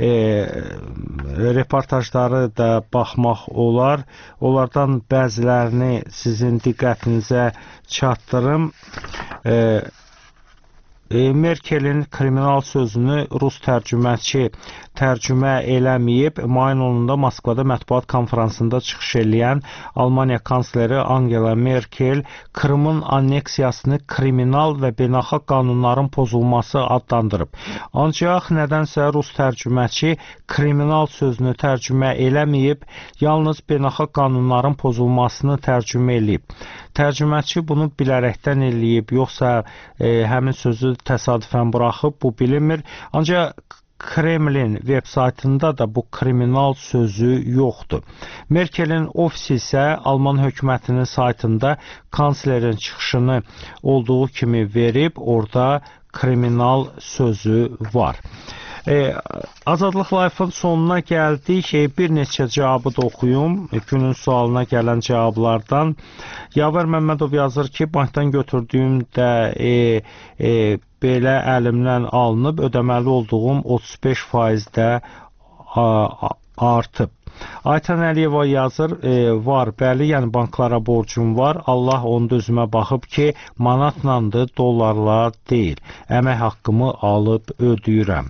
reportajları da baxmaq olar. Onlardan bəzilərini sizin diqqətinizə çatdırım. Merkelin kriminal sözünü rus tərcüməçi tərcümə eləməyib. Mayın 10-da Moskvada mətbuat konferansında çıxış eləyən Almaniya kansleri Angela Merkel Krımın anneksiyasını kriminal və beynəlxalq qanunların pozulması adlandırıb. Ancaq nədənsə rus tərcüməçi kriminal sözünü tərcümə eləməyib, yalnız beynəlxalq qanunların pozulmasını tərcümə eləyib. Tərcüməçi bunu bilərəkdən eləyib, yoxsa həmin sözü təsadüfən buraxıb, bu bilinmir. Ancaq Kremlin veb-saytında da bu kriminal sözü yoxdur. Merkelin ofisi isə Alman hökumətinin saytında kanslerin çıxışını olduğu kimi verib, orada kriminal sözü var. Azadlıq Live-ın sonuna gəldik. Bir neçə cavabı da oxuyum. Günün sualına gələn cavablardan. Yavər Məmmədov yazır ki, bankdan götürdüyümdə belə əlimdən alınıb, ödəməli olduğum 35%-də artıb. Aytan Əliyeva yazır, var, bəli, yəni banklara borcum var. Allah onda özümə baxıb ki, manatlandı, dollarla deyil. Əmək haqqımı alıb ödəyirəm.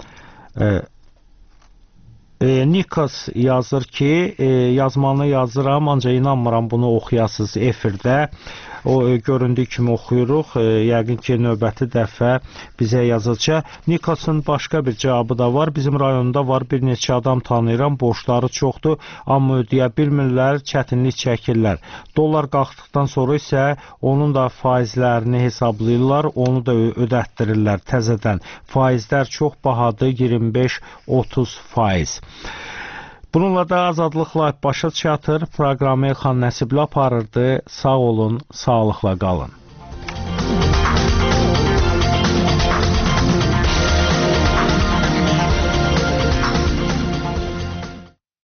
Nikos yazır ki, yazmanı yazıram, ancaq inanmıram bunu oxuyasınız efirdə. O göründüyü kimi oxuyuruq. Yəqin ki, növbəti dəfə bizə yazacaq. Nikos'un başqa bir cavabı da var. Bizim rayonda var, bir neçə adam tanıyıram, borçları çoxdur, amma ödəyə bilmirlər, çətinlik çəkirlər. Dollar qalxdıqdan sonra isə onun da faizlərini hesablayırlar, onu da ödətdirirlər təzədən. Faizlər çox bahadır, 25-30%. Bununla da Azadlıq Live başa çatır. Proqramı Elxan Nəsibli aparırdı. Sağ olun, sağlıqla qalın.